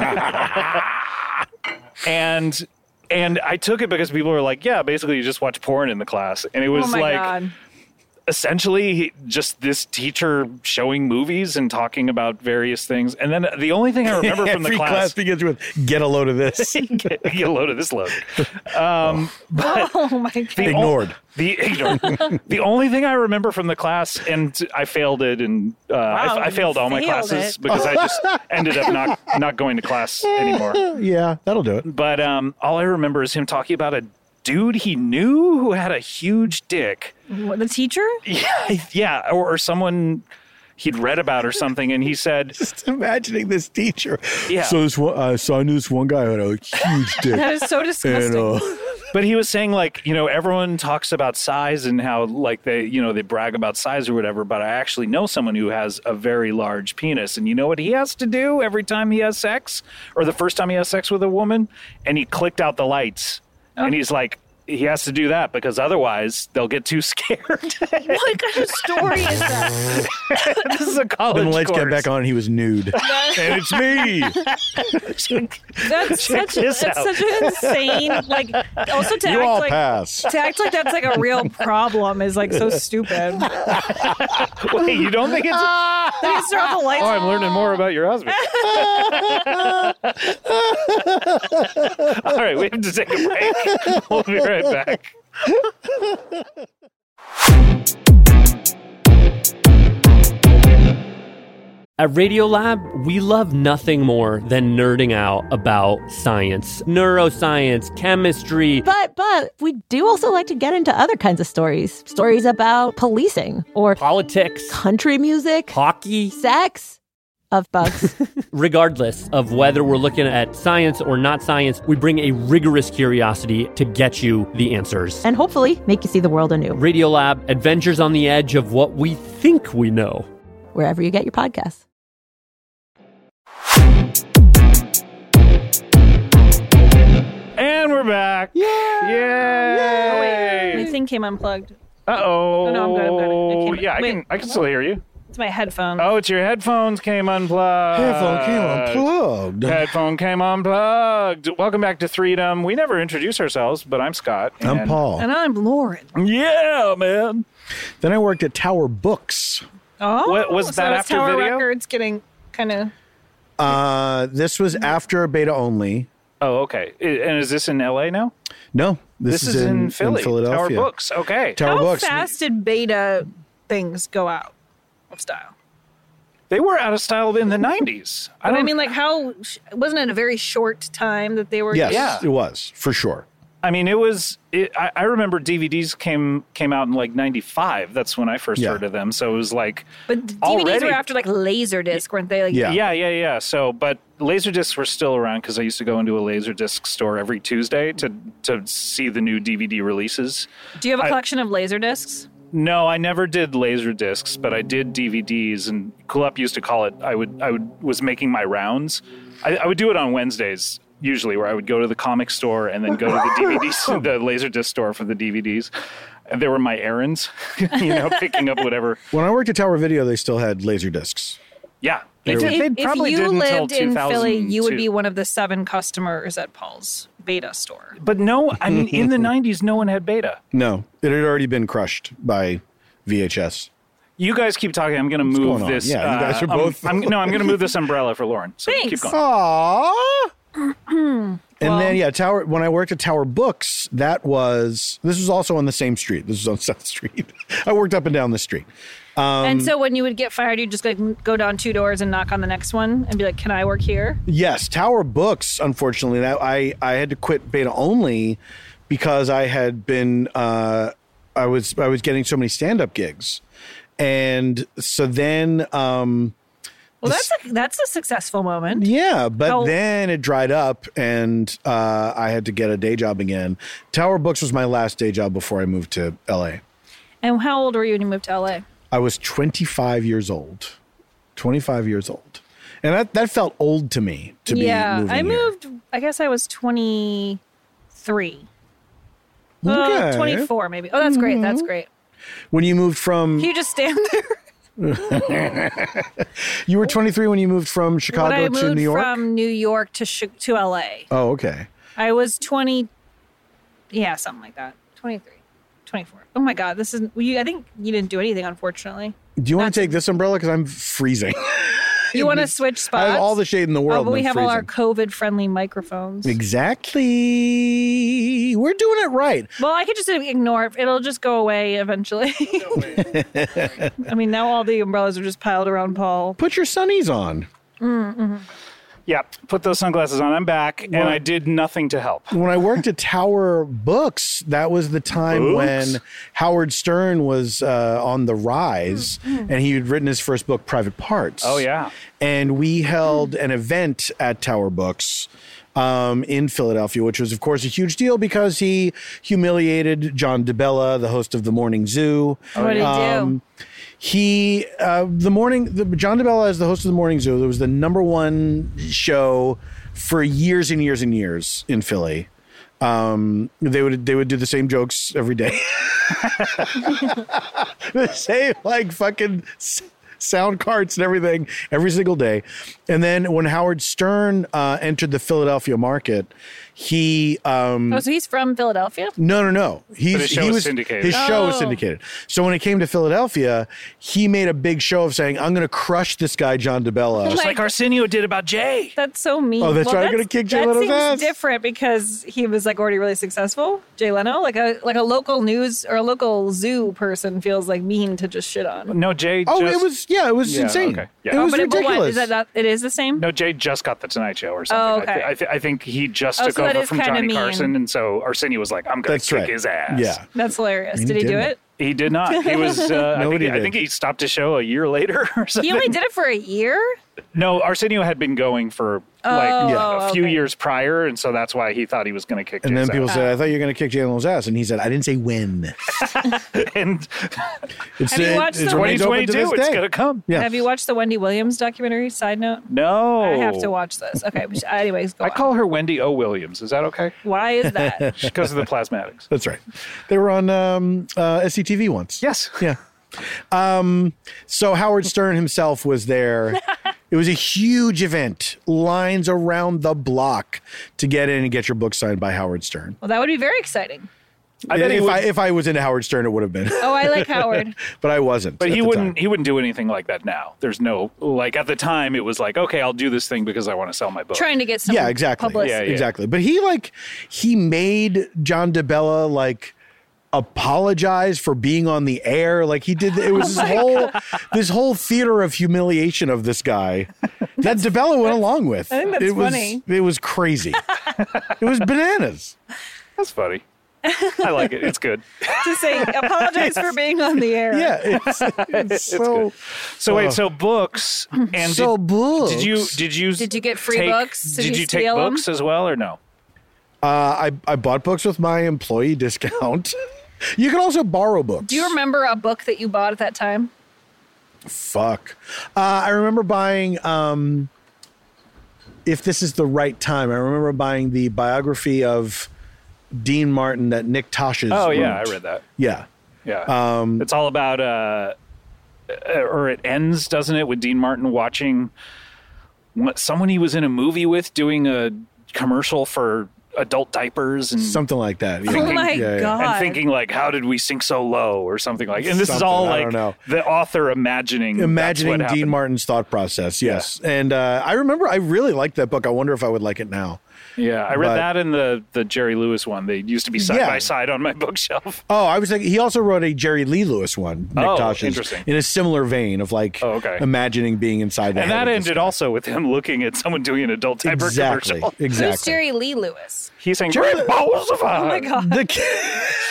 and and I took it because people were like, yeah, basically you just watch porn in the class. And it was Oh my like god. essentially just this teacher showing movies and talking about various things. And then the only thing I remember from the Every class. class, begins with "Get a load of this." get, get a load of this load. Um, but Oh my god. the Ignored. o- the ignored. The only thing I remember from the class, and I failed it, and uh, Wow, I, I you failed all my failed classes it. because I just ended up not not going to class anymore. Yeah, that'll do it. But um, all I remember is him talking about a dude he knew who had a huge dick. What, the teacher? Yeah, yeah, or, or someone he'd read about or something, and he said, Just imagining this teacher. Yeah. So this one, uh, so I knew this one guy who had a huge dick. That is so disgusting. and uh, but he was saying like, you know, everyone talks about size and how like they, you know, they brag about size or whatever, but I actually know someone who has a very large penis, and you know what he has to do every time he has sex, or the first time he has sex with a woman, and he clicked out the lights. And he's like, he has to do that because otherwise they'll get too scared. What kind of story is that? This is a college Then the lights course. came back on and he was nude. And it's me. That's Check such, this that's out. such an insane, like, also to You act all like, pass. to act like that's like a real problem is like so stupid. Wait, you don't think it's... Then you throw the lights Oh, I'm learning more about your husband. All right, we have to take a break. We'll be right back. At Radiolab, we love nothing more than nerding out about science, neuroscience, chemistry. But but we do also like to get into other kinds of stories. Stories about policing or Politics, country music, hockey. sex, of bugs. Regardless of whether we're looking at science or not science, we bring a rigorous curiosity to get you the answers. And hopefully make you see the world anew. Radiolab, adventures on the edge of what we think we know. Wherever you get your podcasts. And we're back. Yeah. Yay. My thing came unplugged. Uh-oh. Oh, no, I'm good, I'm good. It came- yeah, I wait. can I can still hear you. It's my headphones. Oh, it's your headphones came unplugged. Headphone came unplugged. Headphone came unplugged. Welcome back to Freedom. We never introduced ourselves, but I'm Scott. I'm and- Paul. And I'm Lauren. Yeah, man. Then I worked at Tower Books. Oh, What- was so that it's after Tower video? Records getting kind of. Uh, this was after beta only. Oh, okay. I- And is this in L A now? No, this, This, is, in, Philly. Philadelphia. Tower Books. Okay. Tower How Books. fast did beta things go out of style? They were out of style in the nineties. I But don't I mean, like, how wasn't it a very short time that they were? Yes, Yeah. it was for sure. I mean, it was. It, I, I remember D V Ds came came out in like ninety-five. That's when I first Yeah. heard of them. So it was like, But D V Ds Already- were after like Laserdisc, weren't they? Like, Yeah. yeah, yeah, yeah. So, but Laserdiscs were still around because I used to go into a Laserdisc store every Tuesday to to see the new D V D releases. Do you have a I- collection of Laserdiscs? No, I never did laser discs, but I did D V Ds, and Cool Up used to call it. I would, I would, was making my rounds. I, I would do it on Wednesdays usually, where I would go to the comic store and then go to the D V Ds, the laser disc store for the D V Ds. And they were my errands, you know, picking up whatever. When I worked at Tower Video, they still had laser discs. Yeah, they If, did. They if probably you did until lived in Philly, you would two thousand two. be one of the seven customers at Paul's beta store. But no, I mean, in the nineties, no one had beta. No, it had already been crushed by V H S. You guys keep talking. I'm going to move going on? this. Yeah, you guys uh, are um, both- I'm, no, I'm going to move this umbrella for Lauren. So Thanks. keep going. Aww. And Well- then yeah, Tower. When I worked at Tower Books, that was this was also on the same street. This was on South Street. I worked up and down the street. Um, and so when you would get fired, you'd just like go down two doors and knock on the next one and be like, "Can I work here?" Yes, Tower Books. Unfortunately, that I I had to quit beta only because I had been uh, I was I was getting so many stand up gigs, and so then um, Well, that's a, that's a successful moment. yeah, but How- then it dried up, and uh, I had to get a day job again. Tower Books was my last day job before I moved to L A. And how old were you when you moved to L A? I was twenty-five years old. twenty-five years old. And that, that felt old to me to yeah, be moving I here. moved. I guess I was twenty-three. Uh, Okay. twenty-four maybe. Oh, that's great. That's great. When you moved from, Can you just stand there? you were twenty-three when you moved from when Chicago I to moved New York? from New York to Chi- to L A, Oh, okay. I was twenty. Yeah, something like that. twenty-three, twenty-four. Oh my God, this is. Well, you, I think you didn't do anything, unfortunately. Do you want That's- to take this umbrella? Because I'm freezing. You want to switch spots? I have all the shade in the world. Oh, but we and I'm have all our freezing. COVID-friendly microphones. Exactly. We're doing it right. Well, I could just ignore it. It'll just go away eventually. I mean, now all the umbrellas are just piled around Paul. Put your sunnies on. Yeah, put those sunglasses on. I'm back, and I did nothing to help. When I worked at Tower Books, that was the time Books? when Howard Stern was uh, on the rise, and he had written his first book, Private Parts. Oh, yeah. And we held an event at Tower Books um, in Philadelphia, which was, of course, a huge deal because he humiliated John DeBella, the host of The Morning Zoo. What did he do? He, uh, the morning, the, John DeBella as the host of the Morning Zoo, it was the number one show for years and years and years in Philly. Um, they would they would do the same jokes every day. The same like fucking s- sound carts and everything every single day. And then when Howard Stern uh, entered the Philadelphia market, he um, Oh, so he's from Philadelphia? no no no he's But his show he was was syndicated. his show was Oh. syndicated. So when it came to Philadelphia, he made a big show of saying, "I'm going to crush this guy John DeBella." Just Like- like Arsenio did about Jay. That's so mean. Oh, that's right, I'm gonna kick Jay that Leno's seems ass. different because he was like already really successful. Jay Leno, like a like a local news or a local zoo person, feels like mean to just shit on. No, Jay. Oh, just, it was yeah, it was Yeah, insane. okay. Yeah. It Oh, was but it, but ridiculous. what is that? Not, it is the same. No, Jay just got the Tonight Show or something. Oh, I, okay. th- I, th- I think he just Oh, took so that over is from kinda Johnny mean. Carson, and so Arsenio was like, "I'm going That's to kick right. his ass." Yeah. That's hilarious. He Did he do didn't. it? He did not. He was. Uh, I, think Nobody he, I did. think he stopped his show a year later or something. He only did it for a year. No, Arsenio had been going for like Oh, Yeah. a few okay. years prior, and so that's why he thought he was going to kick. And then Jay's people ass. said, "I thought you were going to kick Jay Leno's ass," and he said, "I didn't say when." and It's, Have you it- watched it the- remains open to twenty twenty-two, this it's day. going to come. Yeah. Have you watched the Wendy Williams documentary? Side note. No, I have to watch this. Okay. but Anyways, go I on. call her Wendy O. Williams. Is that okay? Why is that? Because of the plasmatics. That's right. They were on um, uh, S C T V once. Yes. Yeah. Um, so Howard Stern himself was there. It was a huge event. Lines around the block to get in and get your book signed by Howard Stern. Well, that would be very exciting. I bet he if would- I if I was into Howard Stern, it would have been. Oh, I like Howard. But I wasn't. But at he the wouldn't. time. He wouldn't do anything like that now. There's no like at the time. It was like, okay, I'll do this thing because I want to sell my book. Trying to get some Yeah, exactly. publicity. Yeah, yeah. Exactly. But he like he made John DeBella like apologize for being on the air. Like he did. It was this whole this whole theater of humiliation of this guy that DeBella went along with. I think that's it was, funny. It was crazy. It was bananas. That's funny. I like it. It's good. To say apologize for being on the air. Yeah, it's, it's so So wait, Oh. so books and so did, books. did you did you Did you get free take- books? Did Did you you take steal 'em? books as well or no? Uh, I I bought books with my employee discount. You can also borrow books. Do you remember a book that you bought at that time? Fuck. Uh, I remember buying, um, If This Is the Right Time. I remember buying the biography of Dean Martin that Nick Tosches Oh yeah, wrote. I read that. Yeah. Yeah, Um, it's all about, uh, or it ends, doesn't it, with Dean Martin watching what, someone he was in a movie with doing a commercial for adult diapers and Something like that. Yeah. Oh my Yeah, yeah. God. and thinking like, how did we sink so low, or something like. And this is Something, all I like don't know. the author imagining that's Imagining what Dean happened. Martin's thought process. Yes. And uh, I remember I really liked that book. I wonder if I would like it now. Yeah, I read But- that in the the Jerry Lewis one. They used to be side Yeah. by side on my bookshelf. Oh, I was like, he also wrote a Jerry Lee Lewis one, Nick Oh, Tosches, interesting. in a similar vein of like Oh, okay. imagining being inside the And head that of this ended guy. also with him looking at someone doing an adult diaper Exactly. commercial. Exactly. Who's Jerry Lee Lewis? He's saying, Jerry- "Great balls of Oh my fire! God. The kid.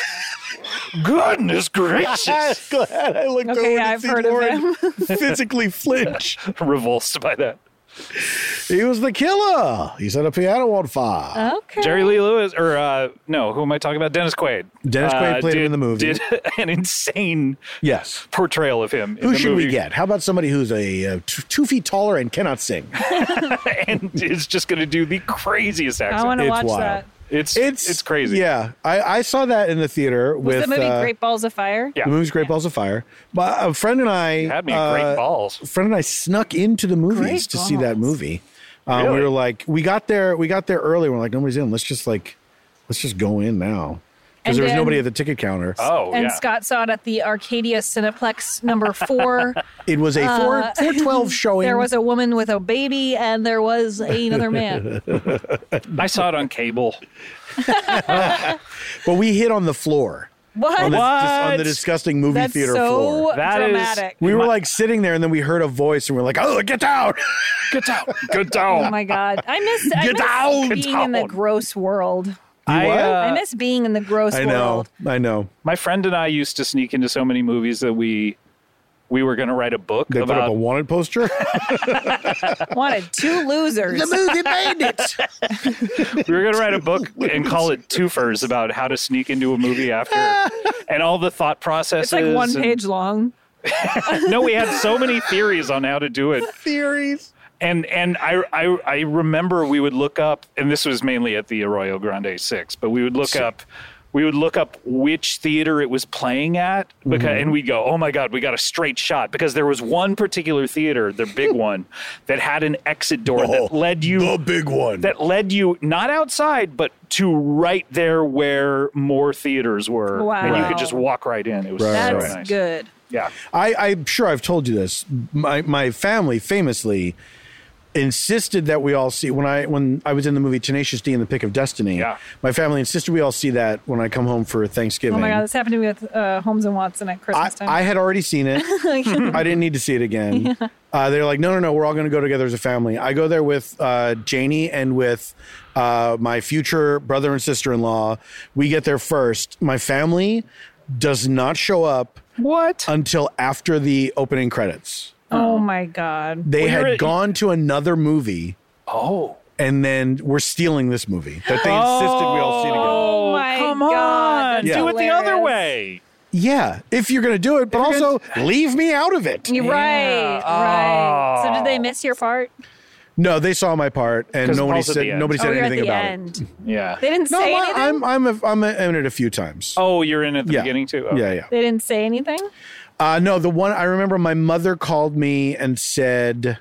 Goodness gracious!" Glad I looked Okay, over yeah, to I've see heard of Lauren him. physically flinch. Revulsed by that. He was the killer. He set a piano on fire. Okay. Jerry Lee Lewis, or uh, no, who am I talking about? Dennis Quaid. Dennis Quaid Uh, played him did, in the movie. Did an insane Yes. portrayal of him. in Who the should movie, we get? How about somebody who's a uh, t- two feet taller and cannot sing? And is just going to do the craziest I accent. want to It's watch wild. that. It's It's it's crazy. Yeah, I, I saw that in the theater Was with the movie uh, Great Balls of Fire? Yeah. The movie's Great Balls of Fire. But a friend and I You had me at uh, great balls. A friend and I snuck into the movies Great to see that balls. movie. Um, Really? We were like, we got there, we got there early. We're like, nobody's in. Let's just like, let's just go in now because And there was then- nobody at the ticket counter. Oh, And yeah. Scott saw it at the Arcadia Cineplex number four. It was a four four twelve showing. Uh, There was a woman with a baby, and there was another man. I saw it on cable. but we hit on the floor. What? On the, What? on the disgusting movie That's theater so floor. That is- dramatic. We were like sitting there, and then we heard a voice, and we're like, "Oh, get down!" Get down. Get down. Oh my God. I miss, I Get miss down! being Get in the down. gross world. I, what? uh, I miss being in the gross I know, world. I know. my friend and I used to sneak into so many movies that we we were going to write a book They put up about. a wanted poster. Wanted two losers. movie made it. we were going to write a book and call it Twofers about how to sneak into a movie after, and all the thought processes. It's like one and- page long. No, we had so many theories on how to do it. Theories. And and I, I I remember we would look up, and this was mainly at the Arroyo Grande Six, but we would look up, we would look up which theater it was playing at, because, mm-hmm. and we'd go, oh my God, we got a straight shot, because there was one particular theater, the big one, that had an exit door oh, that led you, the big one, that led you not outside, but to right there where more theaters were, wow. and you could just walk right in. It was right. so That's nice. good. Yeah, I, I'm sure I've told you this. My my family famously insisted that we all see when I when I was in the movie Tenacious D and the Pick of Destiny. Yeah. My family insisted we all see that when I come home for Thanksgiving. Oh my God, this happened to me with uh, Holmes and Watson at Christmas I, time. I had already seen it. I didn't need to see it again. Yeah. Uh, they're like, no, no, no, we're all going to go together as a family. I go there with uh, Janie and with uh, my future brother and sister-in-law. We get there first. My family does not show up what until after the opening credits. Oh my God. They well, had at, gone to another movie. Oh. And then we're stealing this movie that they insisted we all see together. Oh my come God. on. Yeah. Do it the other way. Yeah, if you're going to do it, but also gonna... leave me out of it. You're right, yeah. right. Oh. So did they miss your part? No, they saw my part, and nobody said nobody said oh, anything at the about end. it. Yeah, they didn't no, say anything. I'm I'm a, I'm a, in it a few times. Oh, you're in at the yeah. beginning too. Oh. Yeah, yeah. They didn't say anything. Uh, no, the one I remember, my mother called me and said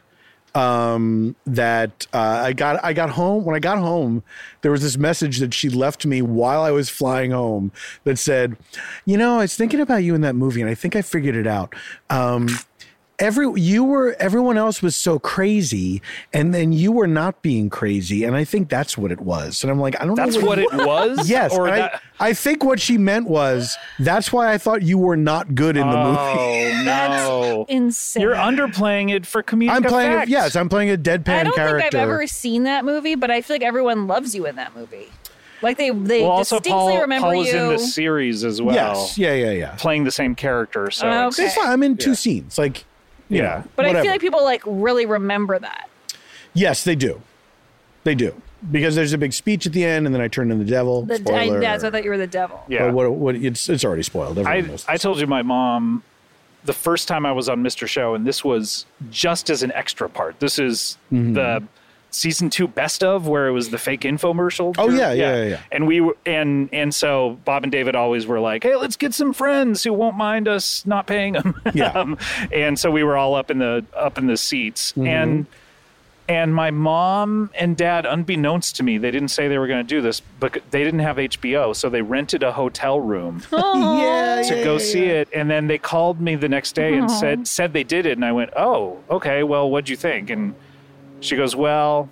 um, that uh, I got I got home. When I got home, there was this message that she left me while I was flying home that said, "You know, I was thinking about you in that movie, and I think I figured it out." Um, Every you were everyone else was so crazy, and then you were not being crazy, and I think that's what it was. And I'm like, I don't that's know what, what it was. Yes, or that, I, I think what she meant was that's why I thought you were not good in the oh, movie. Oh no, that's insane! You're underplaying it for comedic I'm playing effect. A, yes, I'm playing a deadpan character. I don't character. think I've ever seen that movie, but I feel like everyone loves you in that movie. Like they, they well, distinctly also Paul, remember Paul was you. in the series as well. Yes, yeah, yeah, yeah. Playing the same character, so oh, it's, okay. it's fine. I'm in two yeah. scenes, like. You yeah, know, but whatever. I feel like people like really remember that. Yes, they do. They do because there's a big speech at the end, and then I turn into the devil. The, Spoiler. I, yeah, so I thought you were the devil. Yeah, but what, what, it's it's already spoiled. Everyone I knows this. I told you my mom the first time I was on Mister Show, and this was just as an extra part. This is mm-hmm. the season two best of, where it was the fake infomercial. Oh yeah, yeah, yeah, yeah. And we were, and and so Bob and David always were like, "Hey, let's get some friends who won't mind us not paying them." Yeah. um, and so we were all up in the up in the seats, mm-hmm. and and my mom and dad, unbeknownst to me, they didn't say they were going to do this, but they didn't have H B O, so they rented a hotel room yeah, to yeah, go yeah, see yeah. it. And then they called me the next day and said said they did it, and I went, "Oh, okay. Well, what'd you think?" And she goes, "Well,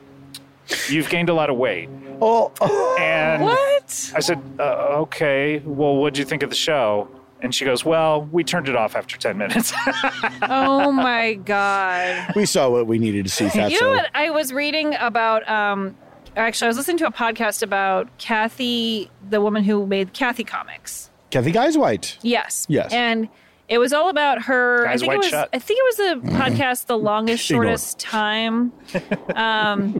you've gained a lot of weight." Oh, and what? I said, uh, "Okay. Well, what'd you think of the show?" And she goes, "Well, we turned it off after ten minutes." Oh my God! We saw what we needed to see. Fatso. You know what? I was reading about. Um, actually, I was listening to a podcast about Kathy, the woman who made Kathy Comics. Kathy Guyswhite. Yes. Yes. And it was all about her. Guys I think White it was. Shut. I think it was the podcast, The Longest Shortest Time, um,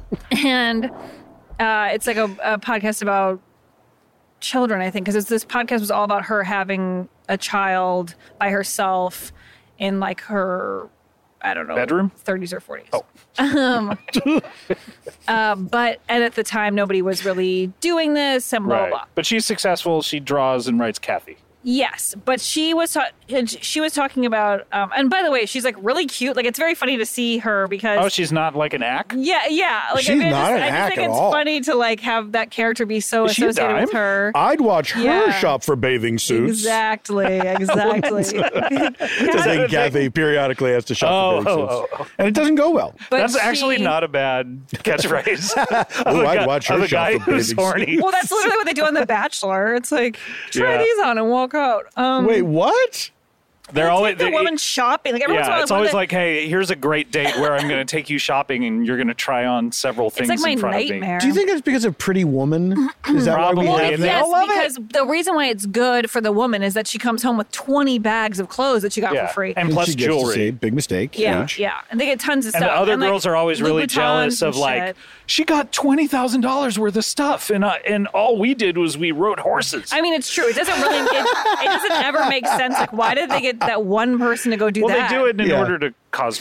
and uh, it's like a, a podcast about children. I think because this podcast was all about her having a child by herself in like her, I don't know, bedroom, thirties or forties. Oh. Um, uh, but and at the time, nobody was really doing this and blah right. blah blah. But she's successful. She draws and writes Kathy. Yes, but she was ta- she was talking about, um, and by the way, she's like really cute. Like it's very funny to see her because oh, she's not like an act. Yeah, yeah. Like She's I mean, not I just, an I just act think at it's all. funny to like have that character be so Is she a associated with dime? her. I'd watch her Yeah. shop for bathing suits. Exactly, exactly. Because then Kathy periodically has to shop Oh, for bathing oh, suits. oh, oh. And it doesn't go well. But That's she- actually not a bad catchphrase. Oh, of a I'd guy, watch her of a shop guy for who's bathing horny. Well, that's literally what they do on The Bachelor. It's like try Yeah. these on and walk out. Um, Wait, what? They're they always take the they- woman shopping. Like every once in a Yeah, while, it's one always that- like, hey, here's a great date where I'm going to take you shopping and you're going to try on several it's things like my in front nightmare. Do you think it's because of Pretty Woman? Is that Probably. why we Well, have they that? Yes, all love because the reason why it's good for the woman is that she comes home with twenty bags of clothes that she got of thing. Yeah. for free. And And plus she gets to jewelry. say, big mistake. Yeah, huge. yeah, and they get tons of And stuff. the other like, girls are always really Louboutins jealous of and like, shit. she got twenty thousand dollars worth of stuff and uh, and all we did was we rode horses. I mean, it's true. It doesn't really. It, it doesn't ever make sense. Like, why did they get that one person to go do well, that? they do it in Yeah. order to cause drama.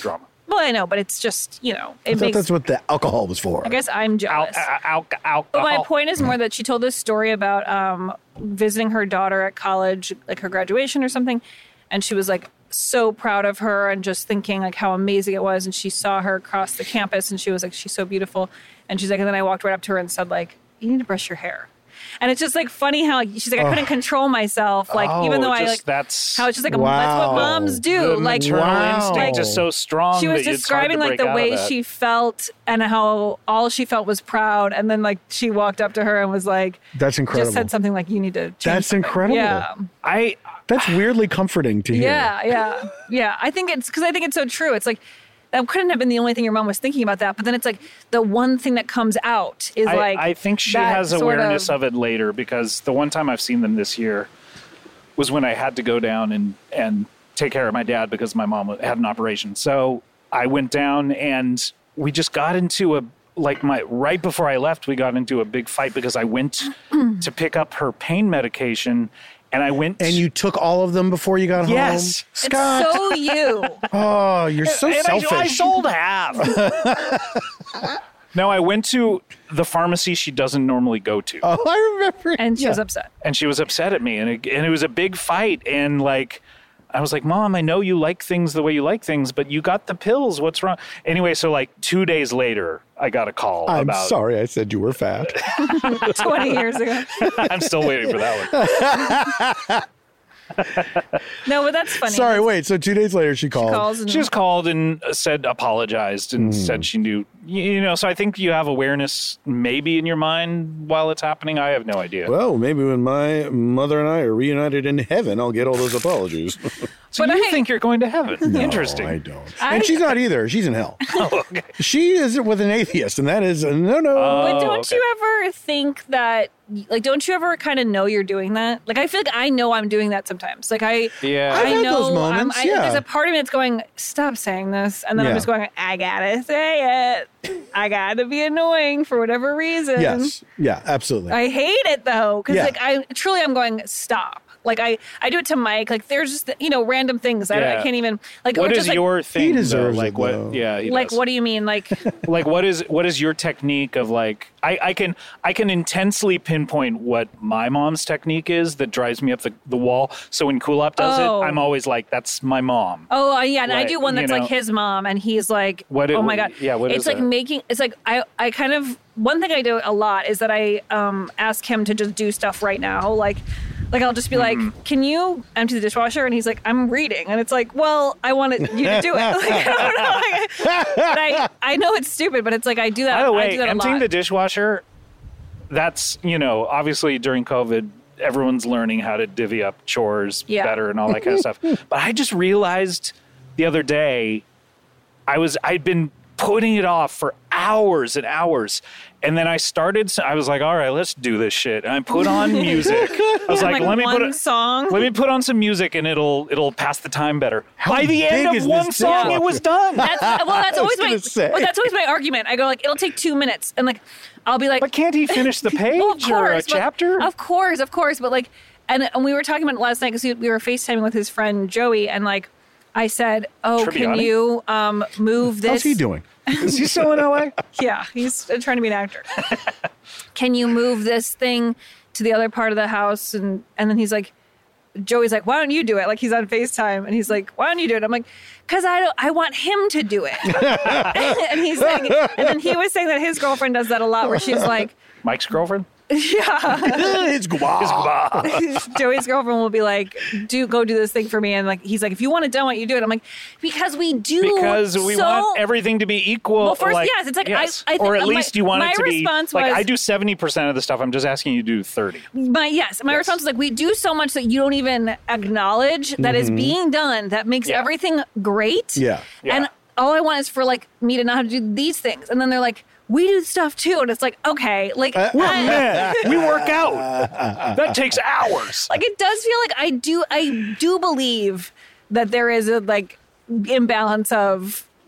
Well, I know, but it's just, you know, I it thought makes. that's what the alcohol was for. I guess I'm Al- jealous. al- al- al- But my al- point is more that she told this story about um, visiting her daughter at college, like her graduation or something, and she was like so proud of her and just thinking like how amazing it was. And she saw her across the campus, and she was like, she's so beautiful. And she's like, and then I walked right up to her and said like, you need to brush your hair. And it's just like funny how she's like, I couldn't control myself, like Oh, even though I just like that's how it's just like Wow. that's what moms do, the like. maternal Wow. instinct is so strong. She was that it's hard to describing like break the out of way that. she felt and how all she felt was proud, and then like she walked up to her and was like, That's incredible. just said something like, you need to change That's something." incredible. Yeah, I That's weirdly comforting to hear. yeah, yeah, yeah. I think it's because I think it's so true. It's like that couldn't have been the only thing your mom was thinking about that, but then it's like the one thing that comes out is I, like I think she that has sort awareness of, of, it later, because the one time I've seen them this year was when I had to go down and, and take care of my dad because my mom had an operation. So I went down and we just got into a, like my, right before I left, we got into a big fight because I went to pick up her pain medication and I went. And you took all of them before you got Yes. home? it's Scott. so you. Oh, you're so and I, selfish. I sold half. No, I went to the pharmacy she doesn't normally go to. Oh, I remember. And she Yeah. was upset. And she was upset at me, and it, and it was a big fight. And like, I was like, Mom, I know you like things the way you like things, but you got the pills. What's wrong? Anyway, so like two days later, I got a call I'm about. sorry I said you were fat. twenty years ago. I'm still waiting for that one. No, but that's funny. Sorry, wait. So two days later, she called. Calls and She just called and said apologized and Hmm. said she knew. You know, so I think you have awareness maybe in your mind while it's happening. I have no idea. Well, maybe when my mother and I are reunited in heaven, I'll get all those apologies. so but you I- think you're going to heaven? Interesting. No, I don't. I- and she's not either. She's in hell. She is with an atheist, and that is a no, no. But Oh, don't okay. you ever think that, like, don't you ever kind of know you're doing that? Like, I feel like I know I'm doing that sometimes. Like, I, Yeah. I I've had know those moments, I'm, I, yeah. There's a part of me that's going, stop saying this, and then I'm Yeah. just going, I gotta say it. I gotta be annoying for whatever reason. Yes. Yeah, absolutely. I hate it though, because Yeah. like I truly I'm going stop. Like I, I do it to Mike. Like there's just you know random things I, Yeah. I can't even like. What or is just, like, your thing? He though? deserves like it, what? though. Yeah. he like does. what do you mean? Like Like what is what is your technique of like I, I can I can intensely pinpoint what my mom's technique is that drives me up the, the wall. So when Kulop does Oh. it, I'm always like, that's my mom. oh uh, yeah, and I Like, do one you that's know- like his mom, and he's like, What it- oh my god, yeah, what it's is like that? making. It's like I I kind of one thing I do a lot is that I um ask him to just do stuff right now, like. Like I'll just be Mm-hmm. like, "Can you empty the dishwasher?" And he's like, "I'm reading." And it's like, "Well, I wanted you to do it." Like, I don't know. Like, but I, I know it's stupid, but it's like I do that. By the I way, do that a emptying lot. the dishwasher, that's, you know, obviously during COVID, everyone's learning how to divvy up chores Yeah. better and all that kind of stuff. But I just realized the other day, I was, I'd been putting it off for hours and hours. And then I started, I was like, all right, let's do this shit. And I put on music. I was like, like let me one put a, song. let me put on some music and it'll, it'll pass the time better. By the big end is of one this song, dishwasher? it was done. That's, well, that's always my gonna say. well, that's always my argument. I go like, it'll take two minutes, and like, I'll be like, But can't he finish the page well, of or a course, but- chapter? Of course, of course, but like, and, and we were talking about it last night because we were FaceTiming with his friend Joey, and like, I said, "Oh, can Tribbiani? you um move this?" How's he doing? Is he still in L A? Yeah, he's uh, trying to be an actor. Can you move this thing to the other part of the house? And and then he's like, Joey's like, why don't you do it? Like he's on FaceTime, and he's like, why don't you do it? I'm like, because I don't, I want him to do it. and he's saying, and then he was saying that his girlfriend does that a lot, where she's like, Mike's girlfriend? yeah. It's guac. Joey's girlfriend will be like, do go do this thing for me, and like he's like, if you want it done, why don't you do it? I'm like, because we do Because we so- want everything to be equal. Well, first, like, yes, it's like, I- I think or at my- least you want my it to be. response Like was- I do seventy percent of the stuff. I'm just asking you to do thirty. My yes, my Yes. response is like we do so much that you don't even acknowledge that is being done. That makes Yeah. everything great. Yeah. Yeah. And all I want is for like me to know how to do these things. And then they're like, we do stuff too, and it's like okay, like I- Man, we work out. That takes hours. like it does feel like I do I do believe that there is a like imbalance of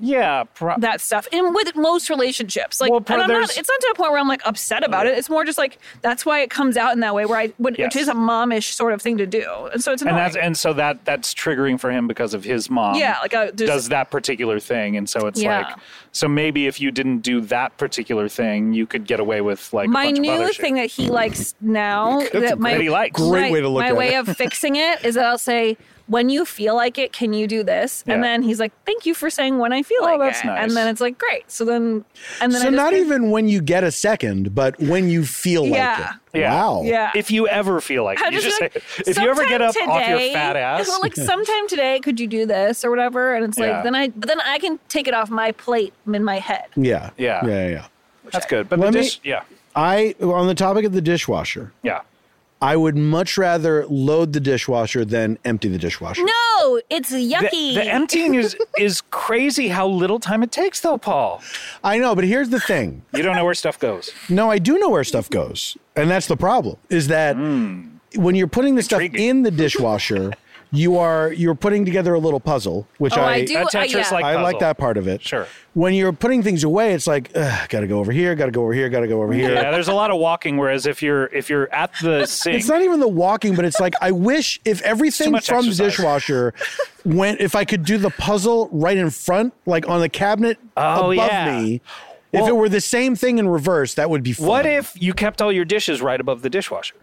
Yeah. Pro- that stuff. And with most relationships, like, Well, pro- and I'm not, there's- it's not to a point where I'm like upset about it. It's more just like, that's why it comes out in that way where I, would, Yes. which is a momish sort of thing to do. And so it's annoying. and that's and so that that's triggering for him because of his mom. Yeah, like a- there's- does that particular thing, and so it's Yeah. like, so maybe if you didn't do that particular thing, you could get away with like my a bunch of new other shit. thing that he likes now, that my, that he likes. Great my, way to look my at way it. of fixing it is that I'll say, when you feel like it, can you do this? And Yeah. then he's like, thank you for saying when I feel Oh, like that's it. nice. And then it's like, great. So then, and then So I just not get- even when you get a second, but when you feel Yeah. like it. Yeah. Wow. Yeah. If you ever feel like I it, you just like, say, if you ever get up "Sometime off your today," fat ass, well, like sometime today, could you do this or whatever? And it's like, Yeah. then I, but then I can take it off my plate in my head. Yeah. Yeah. Yeah. Yeah. that's good. But Let the me- dish, yeah, I, on the topic of the dishwasher, yeah. I would much rather load the dishwasher than empty the dishwasher. No, it's The, yucky. the emptying is is crazy how little time it takes, though, Paul. I know, but here's the thing. You don't know where stuff goes. No, I do know where stuff goes. And that's the problem, is that when you're putting the stuff Hmm. Intriguing. in the dishwasher, you are you're putting together a little puzzle, which Oh, I, I do. A uh, Tetris yeah. like I like puzzle. that part of it. Sure. When you're putting things away, it's like, ugh, gotta go over here, gotta go over here, gotta go over here. Yeah, there's a lot of walking. Whereas if you're if you're at the sink, It's not even the walking, but it's like I wish if everything much from the exercise. dishwasher went, if I could do the puzzle right in front, like on the cabinet Oh, above yeah. me. If Well- it were the same thing in reverse, that would be fun. what if you kept all your dishes right above the dishwasher?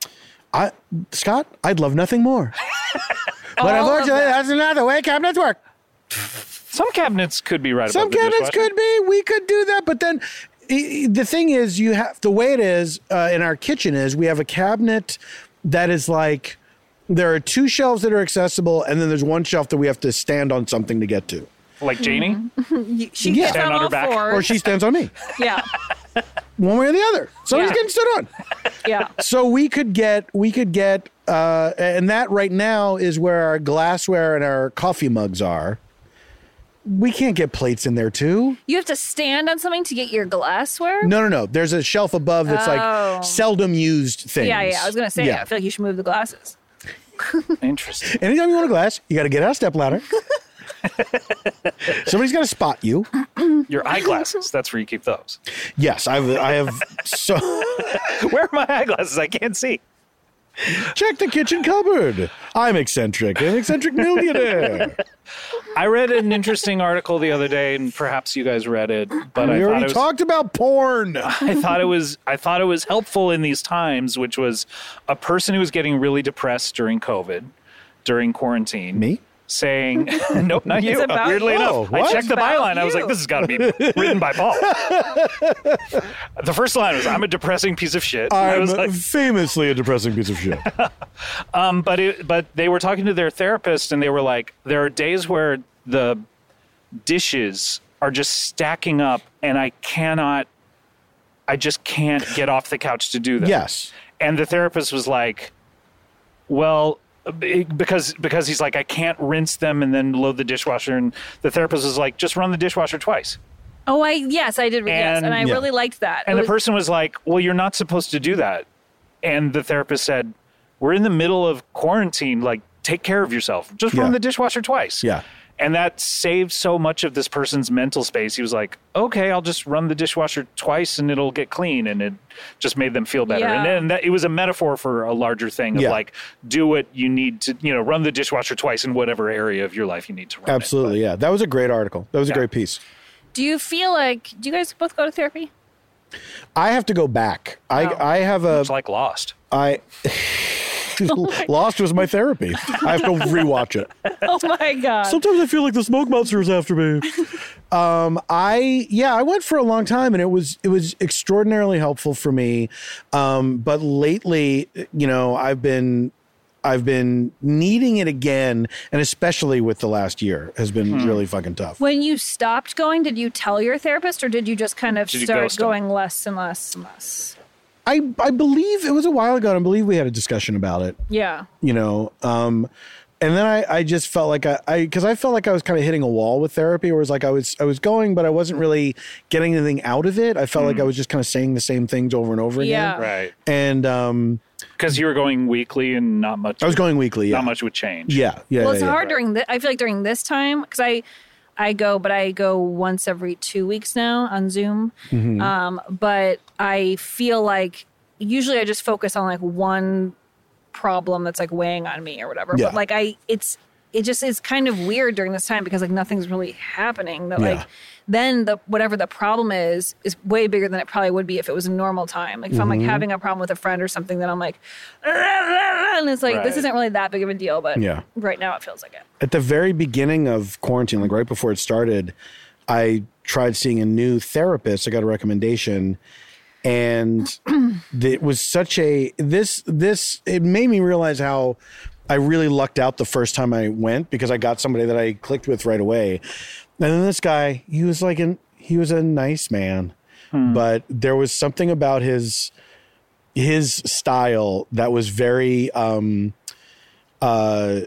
I, Scott, I'd love nothing more. but All of unfortunately, that. that's not the way cabinets work. Some cabinets could be right Some above the cabinets dishwasher. could be. We could do that, but then i- i- the thing is, you have the way it is uh, in our kitchen is we have a cabinet that is like there are two shelves that are accessible, and then there's one shelf that we have to stand on something to get to, Like Janie? You- She Yeah. gets Stand on on her all back. fours. or she stands on me, Yeah, one way or the other. Somebody's Yeah. getting stood on. yeah. So we could get, we could get, uh, and that right now is where our glassware and our coffee mugs are. We can't get plates in there too. You have to stand on something to get your glassware? No, no, no. There's a shelf above that's Oh. like seldom used things. Yeah, yeah. I was going to say, Yeah. I feel like you should move the glasses. Interesting. Anytime you want a glass, you got to get out a step ladder. Somebody's got to spot you. Your eyeglasses. That's where you keep those. Yes, I've, I have. So Where are my eyeglasses? I can't see. check the kitchen cupboard. I'm eccentric, an eccentric millionaire. I read an interesting article the other day, and perhaps you guys read it, but I We thought already it was, talked about porn. I thought it was I thought it was helpful in these times, which was a person who was getting really depressed during COVID, during quarantine. Me? Saying, nope, not you. about Weirdly you. enough, Oh, I what? checked the It's about byline. I was you. like, this has got to be written by Paul. The first line was, I'm a depressing piece of shit. And I I'm was like, famously a depressing piece of shit. Um, but it, but they were talking to their therapist, and they were like, there are days where the dishes are just stacking up, and I cannot, I just can't get off the couch to do them. Yes. And the therapist was like, well, be- because because he's like, I can't rinse them and then load the dishwasher, and the therapist was like, just run the dishwasher twice. Oh, I yes, I did. read yes, And- and I Yeah. really liked that. And It the was- person was like, well, you're not supposed to do that. And the therapist said, we're in the middle of quarantine. Like, take care of yourself. Just Yeah. run the dishwasher twice. Yeah. And that saved so much of this person's mental space. He was like, okay, I'll just run the dishwasher twice and it'll get clean. And it just made them feel better. Yeah. And then that, it was a metaphor for a larger thing of Yeah. like, do what you need to, you know, run the dishwasher twice in whatever area of your life you need to run it. Absolutely. Yeah. That was a great article. That was a Yeah. great piece. do you feel like? Do you guys both go to therapy? I have to go back. I, Oh. I have a. It's like Lost. I. Lost was my therapy. I have to rewatch it. Oh my god! Sometimes I feel like the smoke monster is after me. um, I yeah, I went for a long time, and it was it was extraordinarily helpful for me. Um, but lately, you know, I've been I've been needing it again, and especially with the last year has been Hmm. really fucking tough. When you stopped going, did you tell your therapist, or did you just kind of Did you start ghost him? going less and less and less? I I believe it was a while ago, and I believe we had a discussion about it. Yeah. You know, um, and then I, I just felt like I, I, because I felt like I was kind of hitting a wall with therapy, where it was like I was, I was going, but I wasn't really getting anything out of it. I felt like I was just kind of saying the same things over and over Yeah. again. Right. And um, Because you were going weekly and not much. I was going weekly. Yeah. Not much would change. Yeah. Yeah. Well, it's yeah, hard yeah. during the. I feel like during this time because I, I go, but I go once every two weeks now on Zoom. Mm-hmm. Um, but I feel like usually I just focus on like one problem that's like weighing on me or whatever. Yeah. But like I, it's, it just is kind of weird during this time because like nothing's really happening. That Yeah. like then the whatever the problem is is way bigger than it probably would be if it was a normal time. Like if I'm like Mm-hmm. having a problem with a friend or something, then I'm like, and it's like Right. this isn't really that big of a deal. But Yeah. right now it feels like it. At the very beginning of quarantine, like right before it started, I tried seeing a new therapist. I got a recommendation, and it was such a this this it made me realize how I really lucked out the first time I went because I got somebody that I clicked with right away. And then this guy, he was like an he was a nice man, but there was something about his his style that was very um uh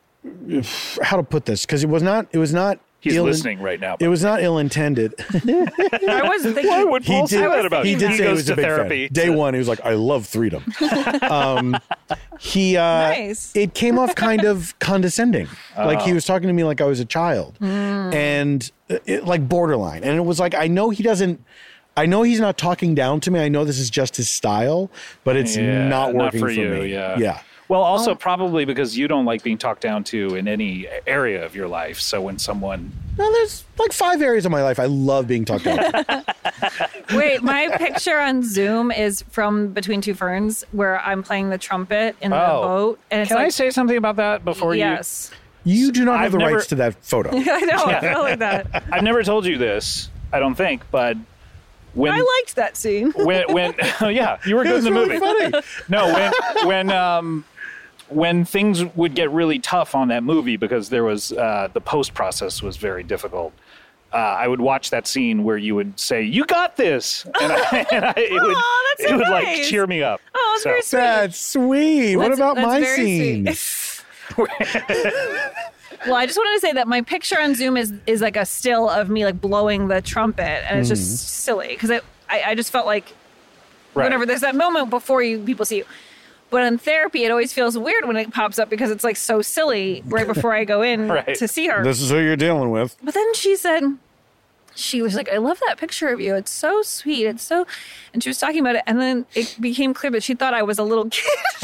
how to put this, because it was not it was not He's ill, listening right now. it was not ill intended. I was thinking. Why would He Paul did- say that about he you? did He say he goes was to a big therapy. fan. Day one, he was like, I love freedom. um, he, uh, Nice. it came off kind of condescending. Like he was talking to me like I was a child and it, like borderline. And it was like, I know he doesn't, I know he's not talking down to me. I know this is just his style, but it's Yeah, not not working for for, you, me. yeah. Yeah. Well, also probably because you don't like being talked down to in any area of your life. So when someone No, there's like five areas of my life I love being talked about. Wait, my picture on Zoom is from Between Two Ferns, where I'm playing the trumpet in the Oh. boat, and it's Can like, I say something about that before yes, You do not have I've the never- rights to that photo. I know, I feel like that. you? I've never told you this, I don't think, but when I liked that scene. when when yeah, you were good in the movie. No, when when um when things would get really tough on that movie because there was uh, the post process was very difficult. Uh, I would watch that scene where you would say, "You got this," and, I, and I, it would Aw, that's it so would like nice. cheer me up. Oh, it's So- very sweet. That's sweet. What That's- about that's my very scene? sweet. Well, I just wanted to say that my picture on Zoom is is like a still of me like blowing the trumpet, and it's Mm-hmm. just silly because I, I I just felt like Right. whatever. There's that moment before you people see you. But in therapy, it always feels weird when it pops up because it's like so silly right before I go in Right. to see her. This is who you're dealing with. But then she said, she was like, I love that picture of you. It's so sweet. It's so, and she was talking about it. And then it became clear that she thought I was a little kid.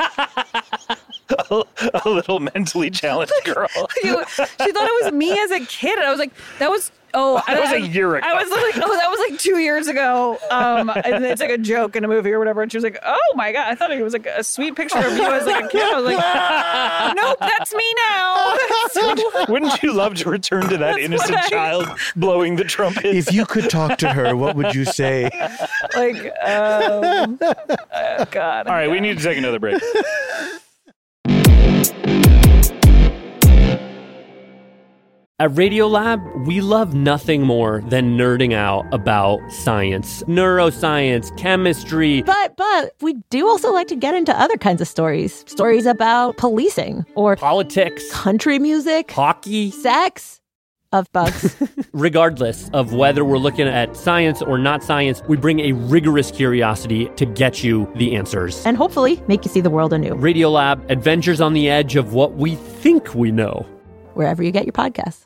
a little mentally challenged girl. she thought it was me as a kid. And I was like, that was, oh, That was I, a year ago. I was like, oh, that was like two years ago. Um, and it's like a joke in a movie or whatever. And she was like, oh my God, I thought it was like a sweet picture of you as like a kid. I was like, nope, that's me now. Wouldn't you love to return to that innocent what I- child blowing the trumpet? If you could talk to her, what would you say? like, um, oh God. All right, we need to take another break. At Radiolab, we love nothing more than nerding out about science, neuroscience, chemistry. But but we do also like to get into other kinds of stories. Stories about policing or Politics, country music, hockey. sex of bugs. Regardless of whether we're looking at science or not science, we bring a rigorous curiosity to get you the answers. and hopefully make you see the world anew. Radiolab, adventures on the edge of what we think we know. Wherever you get your podcasts.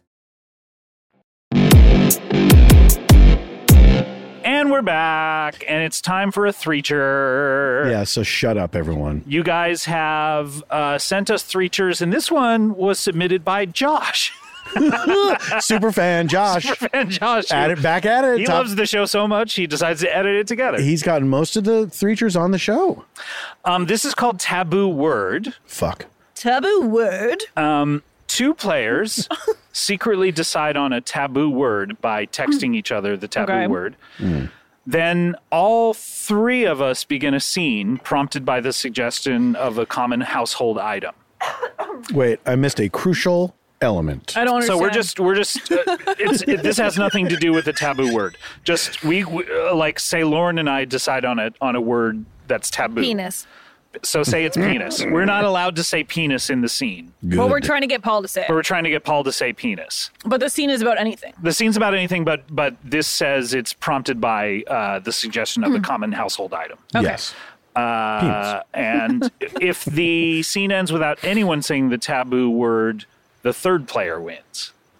And we're back, and it's time for a threecher. Yeah, so shut up, everyone. You guys have uh, sent us threechers, and this one was submitted by Josh. Super fan Josh. Superfan Josh. At it, back at it. He Top- loves the show so much, he decides to edit it together. He's gotten most of the threechers on the show. Um, this is called Taboo Word. Fuck. Taboo word. Um, two players secretly decide on a taboo word by texting each other the taboo Okay. word. Then all three of us begin a scene prompted by the suggestion of a common household item. Wait, I missed a crucial element. I don't understand. So we're just we're just uh, it's it, this has nothing to do with the taboo word. Just we, we uh, like say Lauren and I decide on a on a word that's taboo. penis. So say it's penis. We're not allowed to say penis in the scene. Well, we're trying to get Paul to say it. But we're trying to get Paul to say penis. But the scene is about anything. The scene's about anything, but but this says it's prompted by uh, the suggestion of a common household item. Yes. Uh, and if the scene ends without anyone saying the taboo word, the third player wins.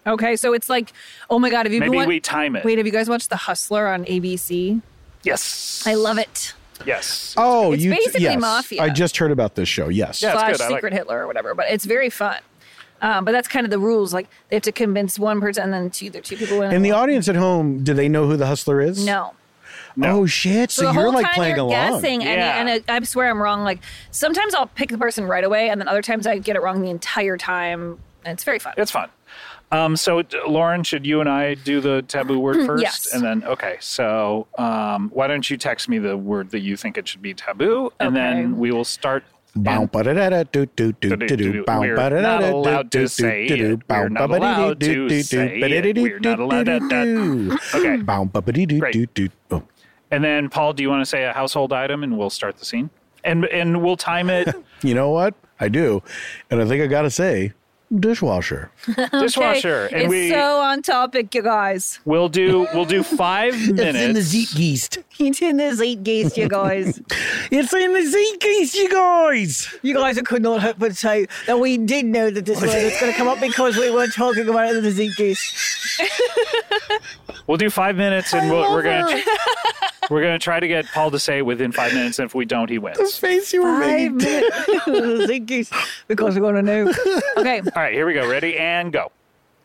Okay, so it's like, oh my God, have you Maybe been wa- we time it. Wait, have you guys watched The Hustler on A B C? Yes. I love it. Yes. Oh, It's you basically yes. mafia. I just heard about this show. Yes. Yeah, it's Slash good. I like Secret it. Hitler or whatever, but it's very fun. Um, but that's kind of the rules. Like they have to convince one person and then two, the two people win. And the audience at home, do they know who the hustler is? No. Oh shit! So, So the you're whole like time playing you're along. guessing, Yeah. and, and I, I swear I'm wrong. Like sometimes I'll pick the person right away, and then other times I get it wrong the entire time. And it's very fun. It's fun. Um, so, d- Lauren, should you and I do the taboo word first? Yes. And then, okay. So, um, why don't you text me the word that you think it should be taboo, and Okay. then we will start. Bow, and- ba-da-da-da, do, do, do, do, do, bow, We're ba-da-da-da, not do, allowed do, to do, say do, do, it. bow, We're not ba-ba-dee-dee, allowed do, to do, say do, it. ba-da-dee-dee, We're not do, allowed do, to- do. Okay. Bow, ba-ba-dee-dee, Great. do, do. Oh. And then, Paul, do you want to say a household item, and we'll start the scene, and and we'll time it. You know what? I do. And I think I got to say, dishwasher. Dishwasher, Okay, and it's we so on topic, you guys. we'll do we'll do five minutes. Zeitgeist. It's in the zeitgeist, you guys. It's in the Zeitgeist, you guys. You guys could not help but say that we did know that this word was going to come up because we were talking about it in the Zeitgeist. We'll do five minutes, and we'll, we're gonna we're gonna try to get Paul to say within five minutes. And if we don't, he The wins. face you were Five making. minutes. The Zeitgeist. Because we want to know. Okay. All right, here we go. Ready and go.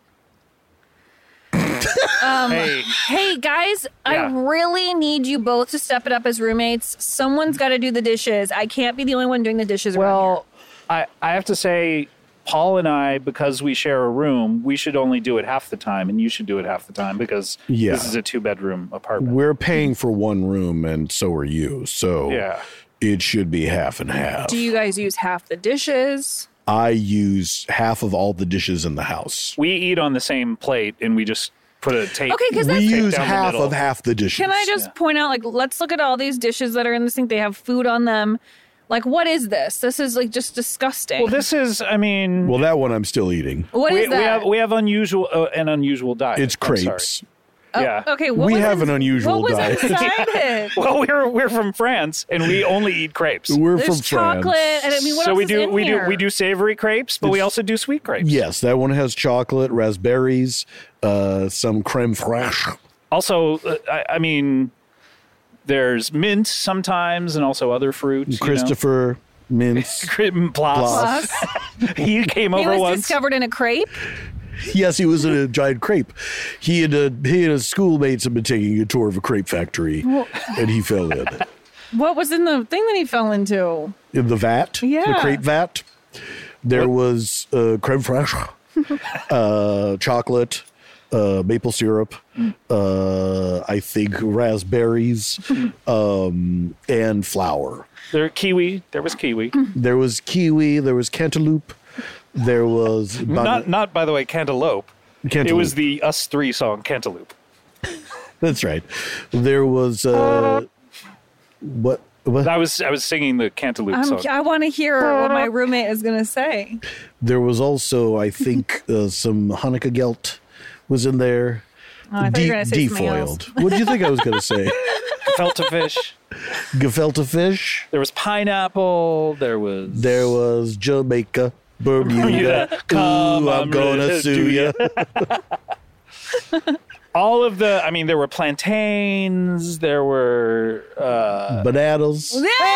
hey, Hey, guys, I Yeah. really need you both to step it up as roommates. Someone's got to do the dishes. I can't be the only one doing the dishes around well, I I have to say, Paul and I, because we share a room, we should only do it half the time, and you should do it half the time because Yeah. this is a two bedroom apartment. We're paying for one room, and so are you. So Yeah. it should be half and half. here. Do you guys use half the dishes? I use half of all the dishes in the house. We eat on the same plate, and we just put a tape. Okay, because We that's. use down the half middle. of half the dishes. Can I just point out, like, let's look at all these dishes that are in the sink. They have food on them. Like, what is this? This is like just disgusting. Well, this is, I mean, Well, that one I'm still eating. What we, is that? we have we have unusual uh, an unusual diet. It's I'm sorry. crepes. Oh, yeah. Okay. What We was have in- an unusual what was diet. inside it? Well, we're we're from France, and we only eat crepes. We're There's from chocolate, France. and I mean, what so else we is do in we here? do we do savory crepes, but we also do sweet crepes. Yes, that one has chocolate, raspberries, uh, some creme fraiche. Also, uh, I, I mean, there's mint sometimes, and also other fruits. Christopher mince. You know? Plus. Plus, He came he over was once. discovered in a crepe. Yes, he was in a giant crepe. He and uh, he and his schoolmates had been taking a tour of a crepe factory, and he fell in What was in the thing that he fell into? in the vat, the Yeah. crepe vat. There was uh, creme fraiche, uh, chocolate, uh, maple syrup, uh, I think raspberries, um, and flour. There kiwi. There was kiwi. There was kiwi. There was cantaloupe. There was bana- not not by the way cantaloupe. cantaloupe. It was the Us Three song Cantaloupe. That's right. There was uh, what? What? I was I was singing the Cantaloupe I'm, song. I want to hear what my roommate is going to say. There was also, I think, uh, some Hanukkah gelt was in there. Oh, I thought you were going to say something else. Defoiled. What do you think I was going to say? Gefilte fish. Gefilte fish. There was pineapple. There was There was Jamaica, Bermuda. Bermuda. Come Ooh, on, I'm gonna do sue ya. all of the. I mean, there were plantains. There were. Uh, Bananas.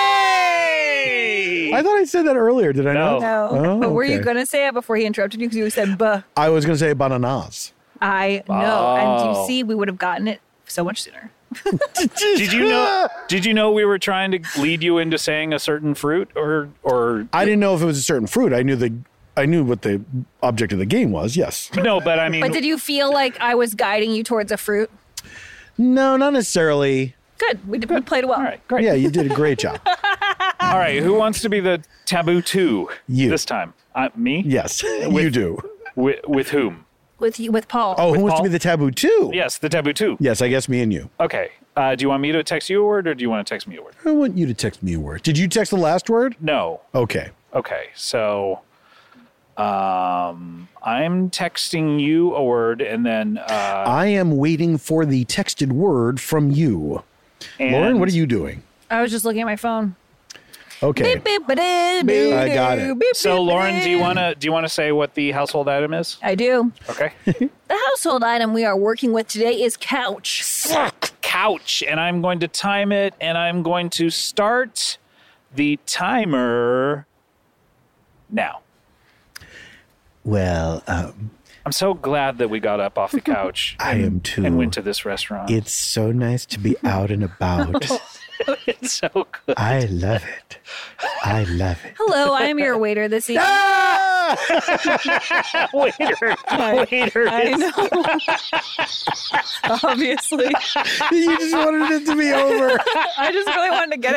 hey! I thought I said that earlier. Did I No. not? No. Oh, But were you okay. going to say it before he interrupted you? Because you said, buh. I was going to say bananas. I know. And Oh. you see, we would have gotten it so much sooner. Did you know? Did you know we were trying to lead you into saying a certain fruit, or or I didn't know if it was a certain fruit. I knew the. I knew what the object of the game was. Yes. no? But I mean, But did you feel like I was guiding you towards a fruit? No, not necessarily. Good. We, did, we played well. all right, great. Yeah, you did a great job. All right, who wants to be the taboo two You. this time? Uh, me? Yes, you do. With, with whom? With you, with Paul. Oh, who wants Paul? to be the taboo too? Yes, the taboo two. Yes, I guess me and you. Okay. Uh, do you want me to text you a word, or do you want to text me a word? I want you to text me a word. Did you text the last word? No. Okay. Okay. So, um, I'm texting you a word, and then uh, I am waiting for the texted word from you. and Lauren, what are you doing? I was just looking at my phone. Okay. Beep, beep, ba-doo, doo, I got doo, it. beep, So, beep, Lauren, do you ba-doo. want to do you want to say what the household item is? I do. Okay. The household item we are working with today is couch. Couch, and I'm going to time it, and I'm going to start the timer now. Well, um, I'm so glad that we got up off the couch. I and, am too. And went to this restaurant. It's so nice to be out and about. It's so good. I love it. I love it. Hello, I am your waiter this evening. Waiter, waiter. I know. Obviously. You just wanted it to be over. I just really wanted to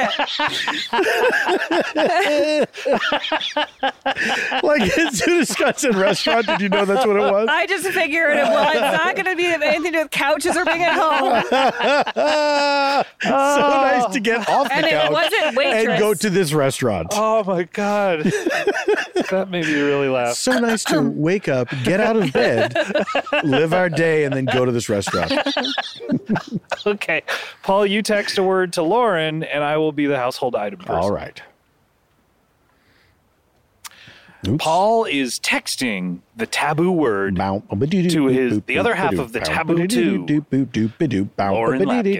get it. Like, as soon as Scott said restaurant, did you know that's what it was? I just figured, well, it's not going to be anything to do with couches or being at home. So nice to get off the And it couch wasn't waitress. and go to this restaurant. Oh my God. That made me really laugh. So nice to wake up, get out of bed, live our day, and then go to this restaurant. Okay. Paul, you text a word to Lauren, and I will be the household item person. All right. Oops. Paul is texting the taboo word to his the other half of the taboo two. Lauren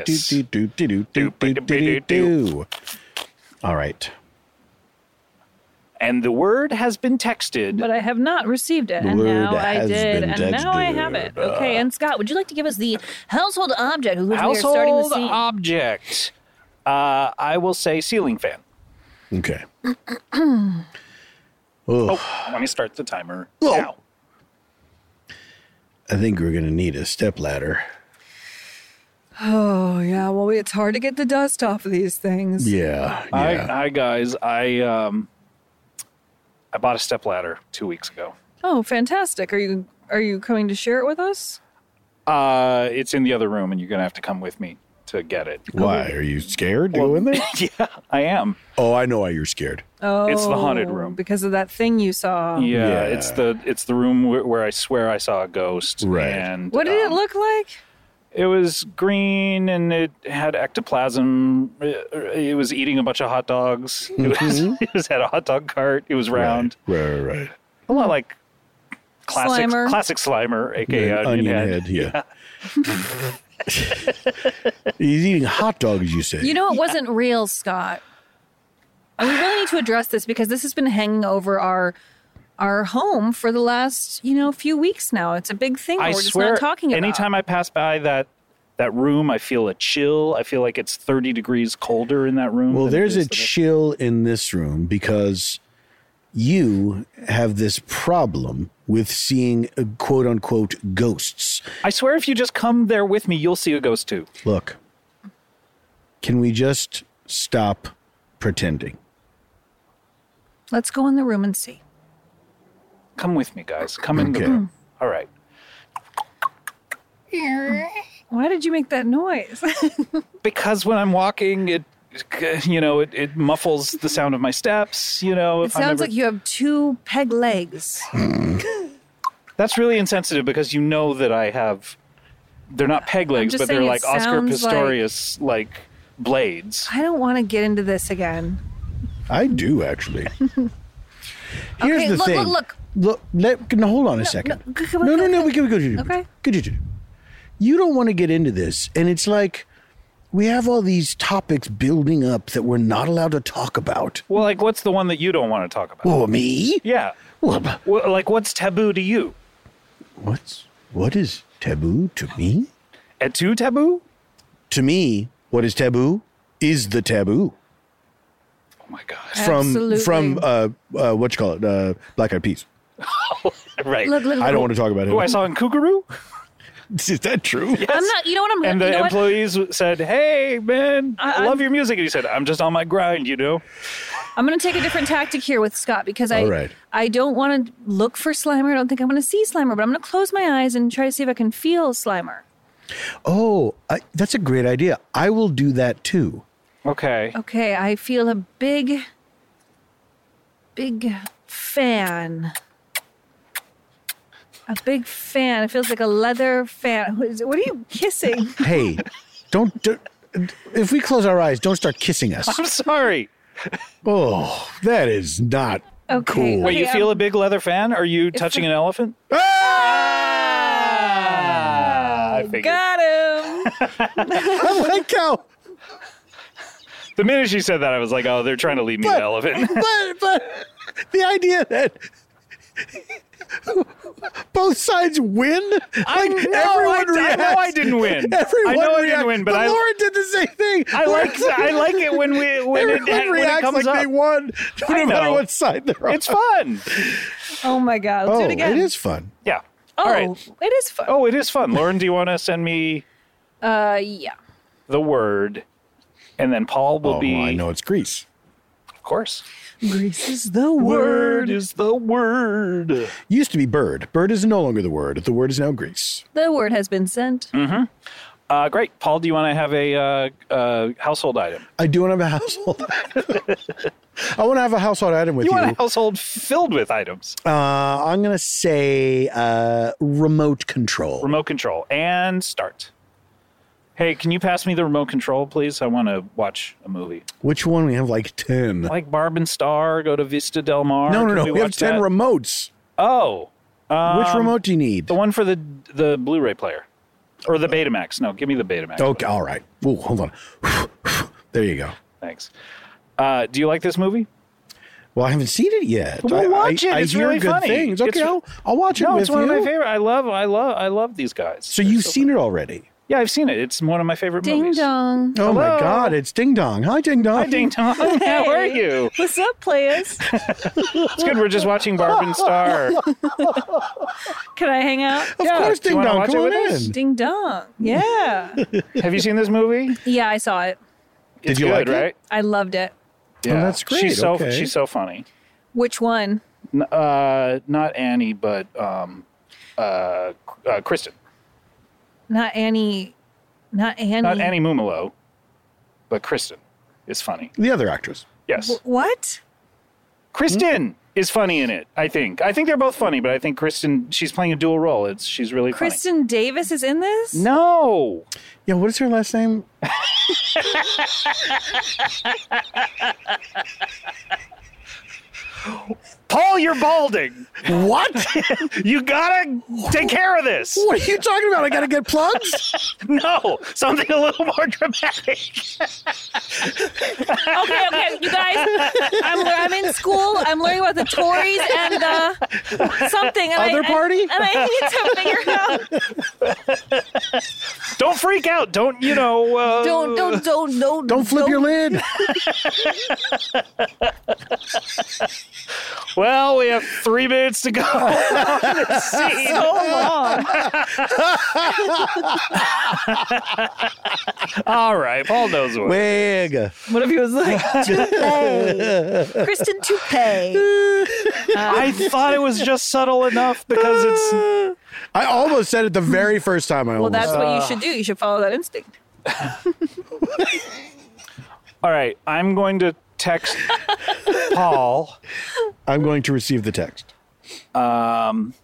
Lapkus. All right. And the word has been texted. But I have not received it. The And word now I has did. been And now I have it. texted. Okay. And Scott, would you like to give us the household object with which we are starting the Household scene? object. Uh, I will say ceiling fan. Okay. Oh, let me start the timer Oh. now. I think we're going to need a stepladder. Oh, yeah. Well, it's hard to get the dust off of these things. Yeah. Hi, yeah. hi guys. I um, I bought a stepladder two weeks ago. Oh, fantastic. Are you are you coming to share it with us? Uh, it's in the other room, and you're gonna have to come with me to get it. Why? Are you scared to go in there? Yeah, I am. Oh, I know why you're scared. Oh, It's the haunted room. Because of that thing you saw. Yeah, Yeah. it's the it's the room where, where I swear I saw a ghost. Right. And What did it um, look like? It was green and it had ectoplasm. It, it was eating a bunch of hot dogs. It was it was had a hot dog cart. It was round. Right, right, right. A lot like classic Slimer. classic Slimer, aka Yeah, onion, head. yeah. He's eating hot dogs, you say? You know, it wasn't real, Scott. And we really need to address this because this has been hanging over our our home for the last, you know, few weeks now. It's a big thing that I we're just swear, not talking about. anytime I pass by that that room, I feel a chill. I feel like it's thirty degrees colder in that room. Well, than it there's is a the next- chill in this room because you have this problem with seeing uh, quote unquote ghosts. I swear, if you just come there with me, you'll see a ghost too. Look, can we just stop pretending? Let's go in the room and see. Come with me, guys. Come in the Okay. room. All right. Why did you make that noise? Because when I'm walking, it, you know, it, it muffles the sound of my steps. You know, It if I'm sounds ever- like you have two peg legs. That's really insensitive because you know that I have. They're not peg legs, just but they're saying it like Oscar sounds like- Pistorius like blades. I don't want to get into this again. I do actually. Here's Okay, the look, thing. look, look. Look, let, no, hold on a second. no, g- g- No, no, no. okay. We can go to Okay. Good. You don't want to get into this, and it's like we have all these topics building up that we're not allowed to talk about. Well, like, what's the one that you don't want to talk about? Oh, me? Yeah. What? Well, like, what's taboo to you? What's what is taboo to me? And to taboo? To me, what is taboo is the taboo. Oh my gosh. From Absolutely. from uh, uh what you call it? Uh, Black Eyed Peas. Right. Look, look, I don't want to talk about Who I it. saw in Kookaroo? Is that true? I'm not, you know what I'm And you the know what? employees said, "Hey, man, I- I love I'm- your music." And he said, "I'm just on my grind, you know." I'm going to take a different tactic here with Scott because I All right. I don't want to look for Slimer. I don't think I'm going to see Slimer, but I'm going to close my eyes and try to see if I can feel Slimer. Oh, I, that's a great idea. I will do that too. Okay. Okay, I feel a big, big fan. A big fan. It feels like a leather fan. What is it- what are you kissing? Hey, don't, do if we close our eyes, don't start kissing us. I'm sorry. Oh, that is not Okay. cool. Wait, you Okay, feel um, a big leather fan? Are you touching an elephant? Ah! I figured. Got him. I like how, The minute she said that, I was like, oh, they're trying to lead me but, to elephant. but, but the idea that both sides win, I like know, everyone I, I reacts. know I didn't win. Everyone I know I reacts. didn't win, but I, Lauren did the same thing. I like I like it when we when it, Everyone when it reacts comes like up. they won, no I matter know. what side they're on. It's fun. Oh my God. Let's Oh, do it again. it is fun. Yeah. Oh, All right. it is fun. Oh, it is fun. Lauren, do you want to send me Uh, yeah. the word, and then Paul will Oh, be. well, I know it's Greece. Of course. Greece is the Word is the word. Used to be bird. Bird is no longer the word. The word is now Greece. The word has been sent. Uh, great. Paul, do you want to have a uh, uh, household item? I do want to have a household. I want to have a household item with You you. want a household filled with items. Uh, I'm going to say uh, remote control. Remote control. And start. Hey, can you pass me the remote control, please? I want to watch a movie. Which one? We have like ten. Like Barb and Star, go to Vista Del Mar. no, no, Can no. we We, have watch ten that? remotes. Oh. Which um, remote do you need? The one for the the Blu-ray player. Or the Betamax. No, give me the Betamax. Okay, all right. Ooh, hold on. There you go. Thanks. Uh, do you like this movie? Well, I haven't seen it yet. Well, I, watch I, it. I It's hear really good funny. things. Okay, It's- I'll, I'll watch it No, with it's one you. of my favorite. I love, I love, I love these guys. So you've seen it already? Yeah, I've seen it. It's one of my favorite Ding movies. dong. Oh my Hello. God! It's Ding Dong. Hi, Ding Dong. Hi, Ding Dong. How are you? What's up, players? It's good. We're just watching Barb and Star. Can I hang out? Of Yeah, course, do you Ding wanna Dong. watch Come it on with us? in. Ding dong. Yeah. Have you seen this movie? Yeah, I saw it. It's Did you good, like it? right? I loved it. Yeah, that's great. She's so Okay. she's so funny. Which one? N- Uh, not Annie, but um, uh, uh, Kristen. Not Annie. Not Annie. Not Annie Mumolo, but Kristen is funny. The other actress. Yes, Wh- What? Kristen is funny in it. I think. I think they're both funny, but I think Kristen, she's playing a dual role. It's she's really Kristen Davis is in this? funny. No. Yeah, what is her last name? Paul, you're balding. What? You gotta take care of this. What are you talking about? I gotta get plugs? No, something a little more dramatic. Okay, okay, you guys. I'm, I'm in school. I'm learning about the Tories and the something. And Other I, party? And, and I need to figure out. Don't freak out. Don't, you know. Uh, Don't, don't, don't, don't. Don't flip your lid. Well, we have three minutes to go. on this scene. So long. All right, Paul knows what. Wig. What if he was like, toupee? Kristen Toupee. I thought it was just subtle enough because it's. I almost said it the very first time I Well, almost that's said what you should do. You should follow that instinct. All right, I'm going to text Paul. I'm going to receive the text. Um,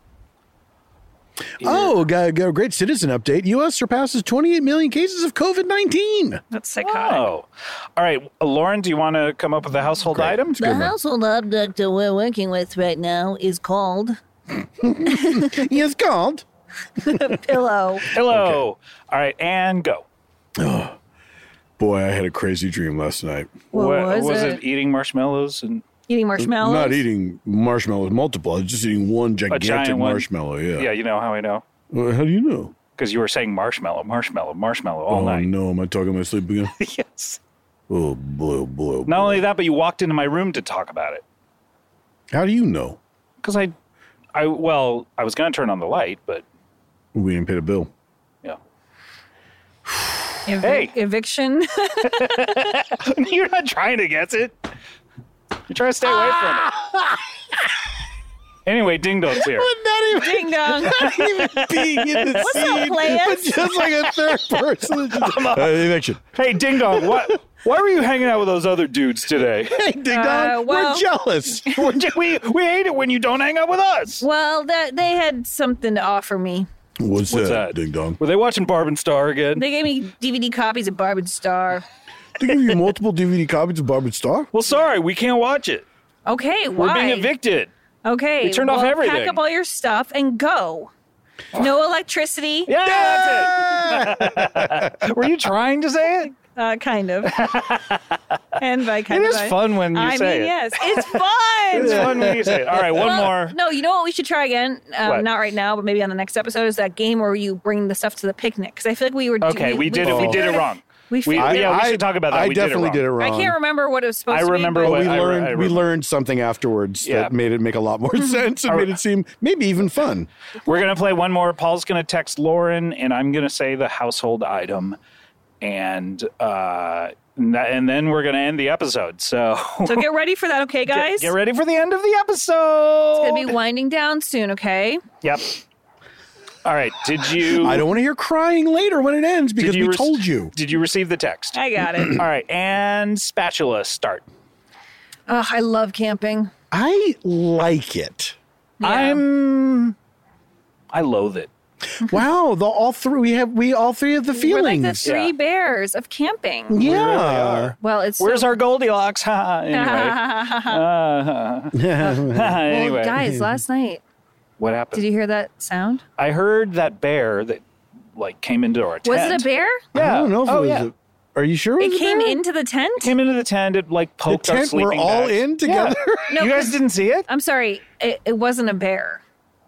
Oh, go, go, great citizen update. U S surpasses twenty-eight million cases of COVID nineteen. That's psychotic. oh. All right, uh, Lauren, do you want to come up with a household item? The household object that we're working with right now is called Yes, called. pillow. Hello. All right, and go. Boy, I had a crazy dream last night. What was it? it? Eating marshmallows and Eating marshmallows? Not eating marshmallows multiple. I was just eating one gigantic giant one? marshmallow. Yeah. yeah, you know how I know Well, how do you know? because you were saying marshmallow, marshmallow, marshmallow all oh night. no, am I talking in my sleep again? Yes. Oh boy, oh boy, oh Not boy. only that, but you walked into my room to talk about it How do you know? because I, I well, I was going to turn on the light, but We didn't pay the bill. yeah. Ev- Hey. Eviction? You're not trying to guess it. You're trying to stay away from it. Anyway, Ding Dong's here. Not even, Ding dong. not even being in the What's up, scene, players? but just like a third person. Just, uh, eviction. Hey, Ding Dong, what? Why were you hanging out with those other dudes today? Hey, Ding Dong, Uh, well- we're jealous. We're j- we we hate it when you don't hang out with us. Well, that, they had something to offer me. What's, What's that, that? Ding Dong? Were they watching Barb and Star again? They gave me D V D copies of Barb and Star. They give you multiple D V D copies of Barb and Star? Well, sorry, we can't watch it. Okay, We're why? being evicted. Okay, They turned off well, everything. Pack up all your stuff and go. No electricity. Yeah, that's it. Were you trying to say it? Uh, kind of. And by kind It of. is I- fun when you I say mean, it. yes, it's fun. It's fun when you say it. All right, one Well, more. No, you know what we should try again? Um, What? not right now, but maybe on the next episode is that game where you bring the stuff to the picnic. Because I feel like we were. Okay, we did it. We did it wrong. We, We, figured- yeah, we should talk about that. I we did it definitely wrong. did it wrong. I can't remember what it was supposed I to be. remember but- what- But we I- learned I we remember. learned something afterwards Yeah. that made it make a lot more sense and made it seem maybe even fun. We're going to play one more. Paul's going to text Lauren, and I'm going to say the household item. And uh, and that- and then we're going to end the episode. So, So get ready for that, okay, guys? get ready for the end of the episode. It's going to be winding down soon, okay? Yep. All right. Did you? I don't want to hear crying later when it ends because did you we rec- told you. Did you receive the text? I got it. All right. And spatula start. Ugh, I love camping. I like it. Yeah. I'm. I loathe it. Wow, the all three we have we all three have the We're like feelings. the three Yeah. bears of camping. yeah. Well, it's Where's so- our Goldilocks? Ha, anyway. Uh, Well, anyway. guys, last night, What happened? did you hear that sound? I heard that bear that like came into our tent. Was it a bear? Yeah. I don't know if oh, it was yeah. a, Are you sure it, It was a came bear? into the tent? Came into the tent. It like the poked our tent we're sleeping all bags. in together? No, You guys 'cause- didn't see it? I'm sorry, it, it wasn't a bear.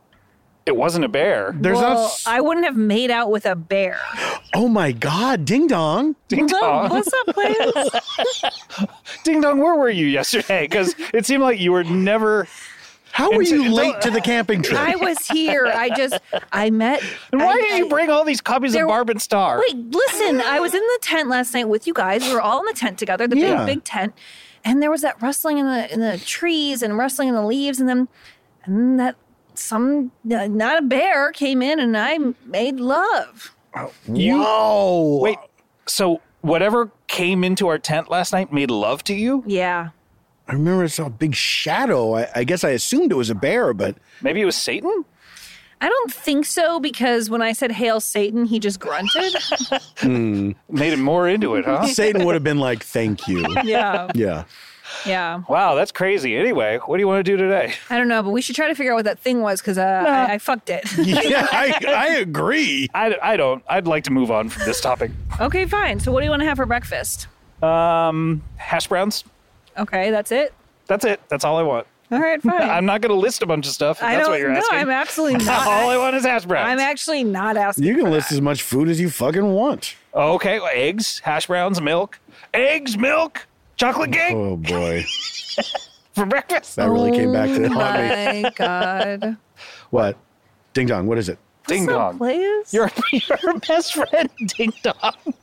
It wasn't a bear. There's well, not s- I wouldn't have made out with a bear. Oh my god, ding dong. Ding Hello, dong. what's up, please? Ding dong, where were you yesterday? Because it seemed like you were never. How were Until- you until- late to the camping trip? I was here. I just, I met. And why I- did you I- bring all these copies There- of Barb and Star? Wait, listen. I was in the tent last night with you guys. We were all in the tent together, the Yeah. big, big tent, and there was that rustling in the in the trees and rustling in the leaves, and then and then that some uh, not a bear came in, and I made love. You- Whoa. Wait, so whatever came into our tent last night made love to you? Yeah. I remember I saw a big shadow. I, I guess I assumed it was a bear, but Maybe it was Satan? I don't think so because when I said "Hail Satan," he just grunted. Made it more into it, huh? Satan would have been like, thank you. yeah, Yeah. yeah. Wow, that's crazy. Anyway, what do you want to do today? I don't know, but we should try to figure out what that thing was because uh, I, I fucked it. Yeah, I, I agree. I, I don't. I'd like to move on from this topic. Okay, fine. So, what do you want to have for breakfast? Um, hash browns. Okay, that's it. That's it. That's all I want. All right, fine. I'm not going to list a bunch of stuff. If I that's don't what you're know. asking. I'm absolutely not. all I want is hash browns. I'm actually not asking. You can for list that. as much food as you fucking want. Oh, okay, well, eggs, hash browns, milk, eggs, milk, chocolate cake Oh boy, for breakfast. that really came back to haunt me. My God. What? Ding dong. What is it? Ding What's up, dong. players? You're your best friend, Ding Dong.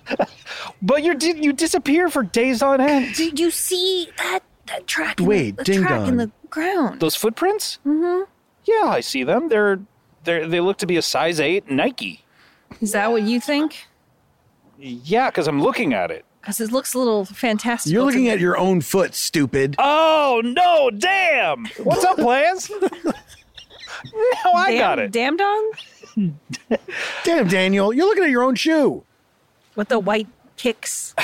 But you did you disappear for days on end. Did you see that that track? In Wait, the, the ding track in dong. the ground. Those footprints? Mm-hmm. Yeah, I see them. They're they they look to be a size eight Nike. Is that what you think? Yeah, because I'm looking at it. Because it looks a little fantastic. You're looking at your own foot, stupid. Oh no! Damn! What's up, plans? No, I damn, got it. Damn dong Damn, Daniel, you're looking at your own shoe. with the white kicks.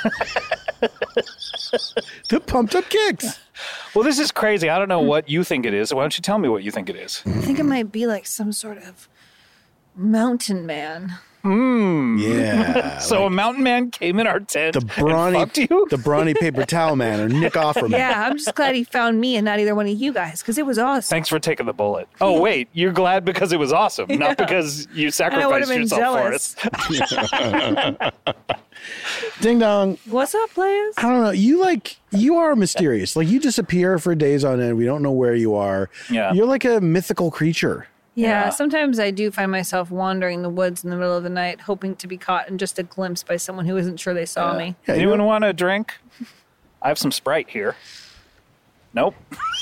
The pumped up kicks. Well, this is crazy. I don't know what you think it is. Why don't you tell me what you think it is? I think it might be like some sort of mountain man. Yeah. So a mountain man came in our tent the brawny, and fucked you? the brawny paper towel man, or Nick Offerman. Yeah, I'm just glad he found me and not either one of you guys because it was awesome. Thanks for taking the bullet. Oh, wait. You're glad because it was awesome, not because you And I would have sacrificed been yourself jealous. for us. Ding dong. What's up, players? I don't know. You like you are mysterious. Like you disappear for days on end. We don't know where you are. Yeah. You're like a mythical creature. Yeah, Yeah. sometimes I do find myself wandering the woods in the middle of the night, hoping to be caught in just a glimpse by someone who isn't sure they saw me. Yeah, Anyone you're, want a drink? I have some Sprite here. Nope.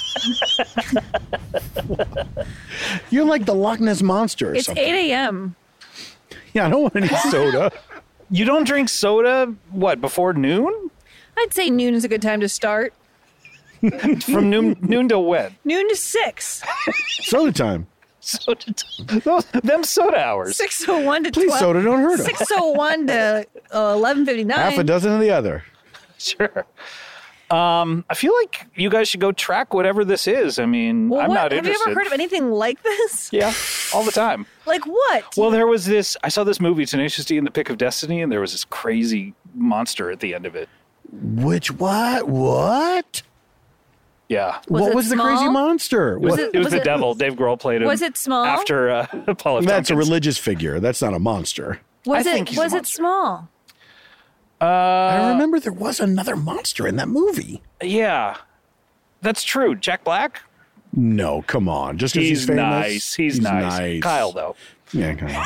you're like the Loch Ness monster or It's something. eight a.m. Yeah, I don't want any soda. You don't drink soda, what, before noon? I'd say noon is a good time to start. From noon noon till when? Noon to six. Soda time. soda, those, them soda hours. six oh one to Please, twelve. soda don't hurt 'em. six oh one to uh, eleven fifty-nine. Half a dozen of the other. Sure. Um, I feel like you guys should go track whatever this is. I mean, Well, I'm what? not Have interested. you ever heard of anything like this? Yeah, all the time. Like what? Well, there was this, I saw this movie, Tenacious D and the Pick of Destiny, and there was this crazy monster at the end of it. Which what? What? Yeah. Was what it was the small? crazy monster? It was, Was What- it- it was was the it- devil. Dave Grohl played him. Was it small? After uh, Paul F. That's a Tompkins. religious figure. That's not a monster. was I it think he's a was it monster. small? Uh, I remember there was another monster in that movie. Yeah. That's true. Jack Black? No, come on. Just because he's, He's, famous. nice. He's, nice. Kyle, though. Yeah, Kyle.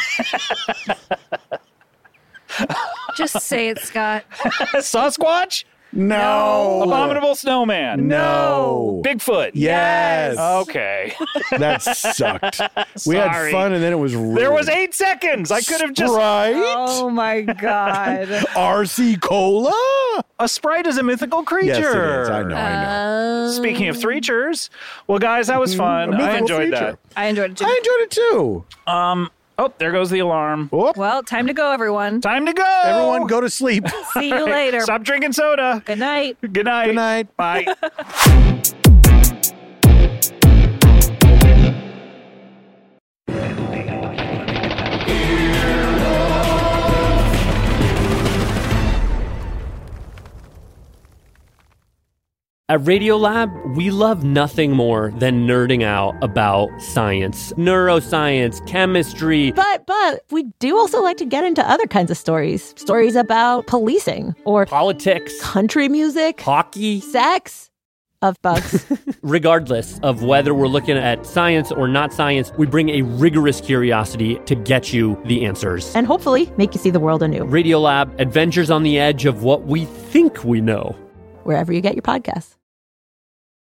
Just say it, Scott. Sasquatch? No. Abominable Snowman? No. Bigfoot? Yes. Okay. That sucked. We had Sorry. fun and then it was rude. There was eight seconds. I could have just... Sprite? Oh my God. R C Cola? A sprite is a mythical creature. Yes, it is. I know, I know. Speaking of threechers, well, guys, that was fun. A I mythical enjoyed creature. I enjoyed it too. I enjoyed it too. that. Oh, there goes the alarm. Whoop. Well, time to go, everyone. Time to go. Everyone go to sleep. See you later. Stop drinking soda. Good night. Good night. Good night. Bye. At Radiolab, we love nothing more than nerding out about science, neuroscience, chemistry. But but we do also like to get into other kinds of stories. Stories about policing or Politics, country music, hockey. sex, of bugs. Regardless of whether we're looking at science or not science, we bring a rigorous curiosity to get you the answers. And hopefully make you see the world anew. Radiolab, adventures on the edge of what we think we know. Wherever you get your podcasts.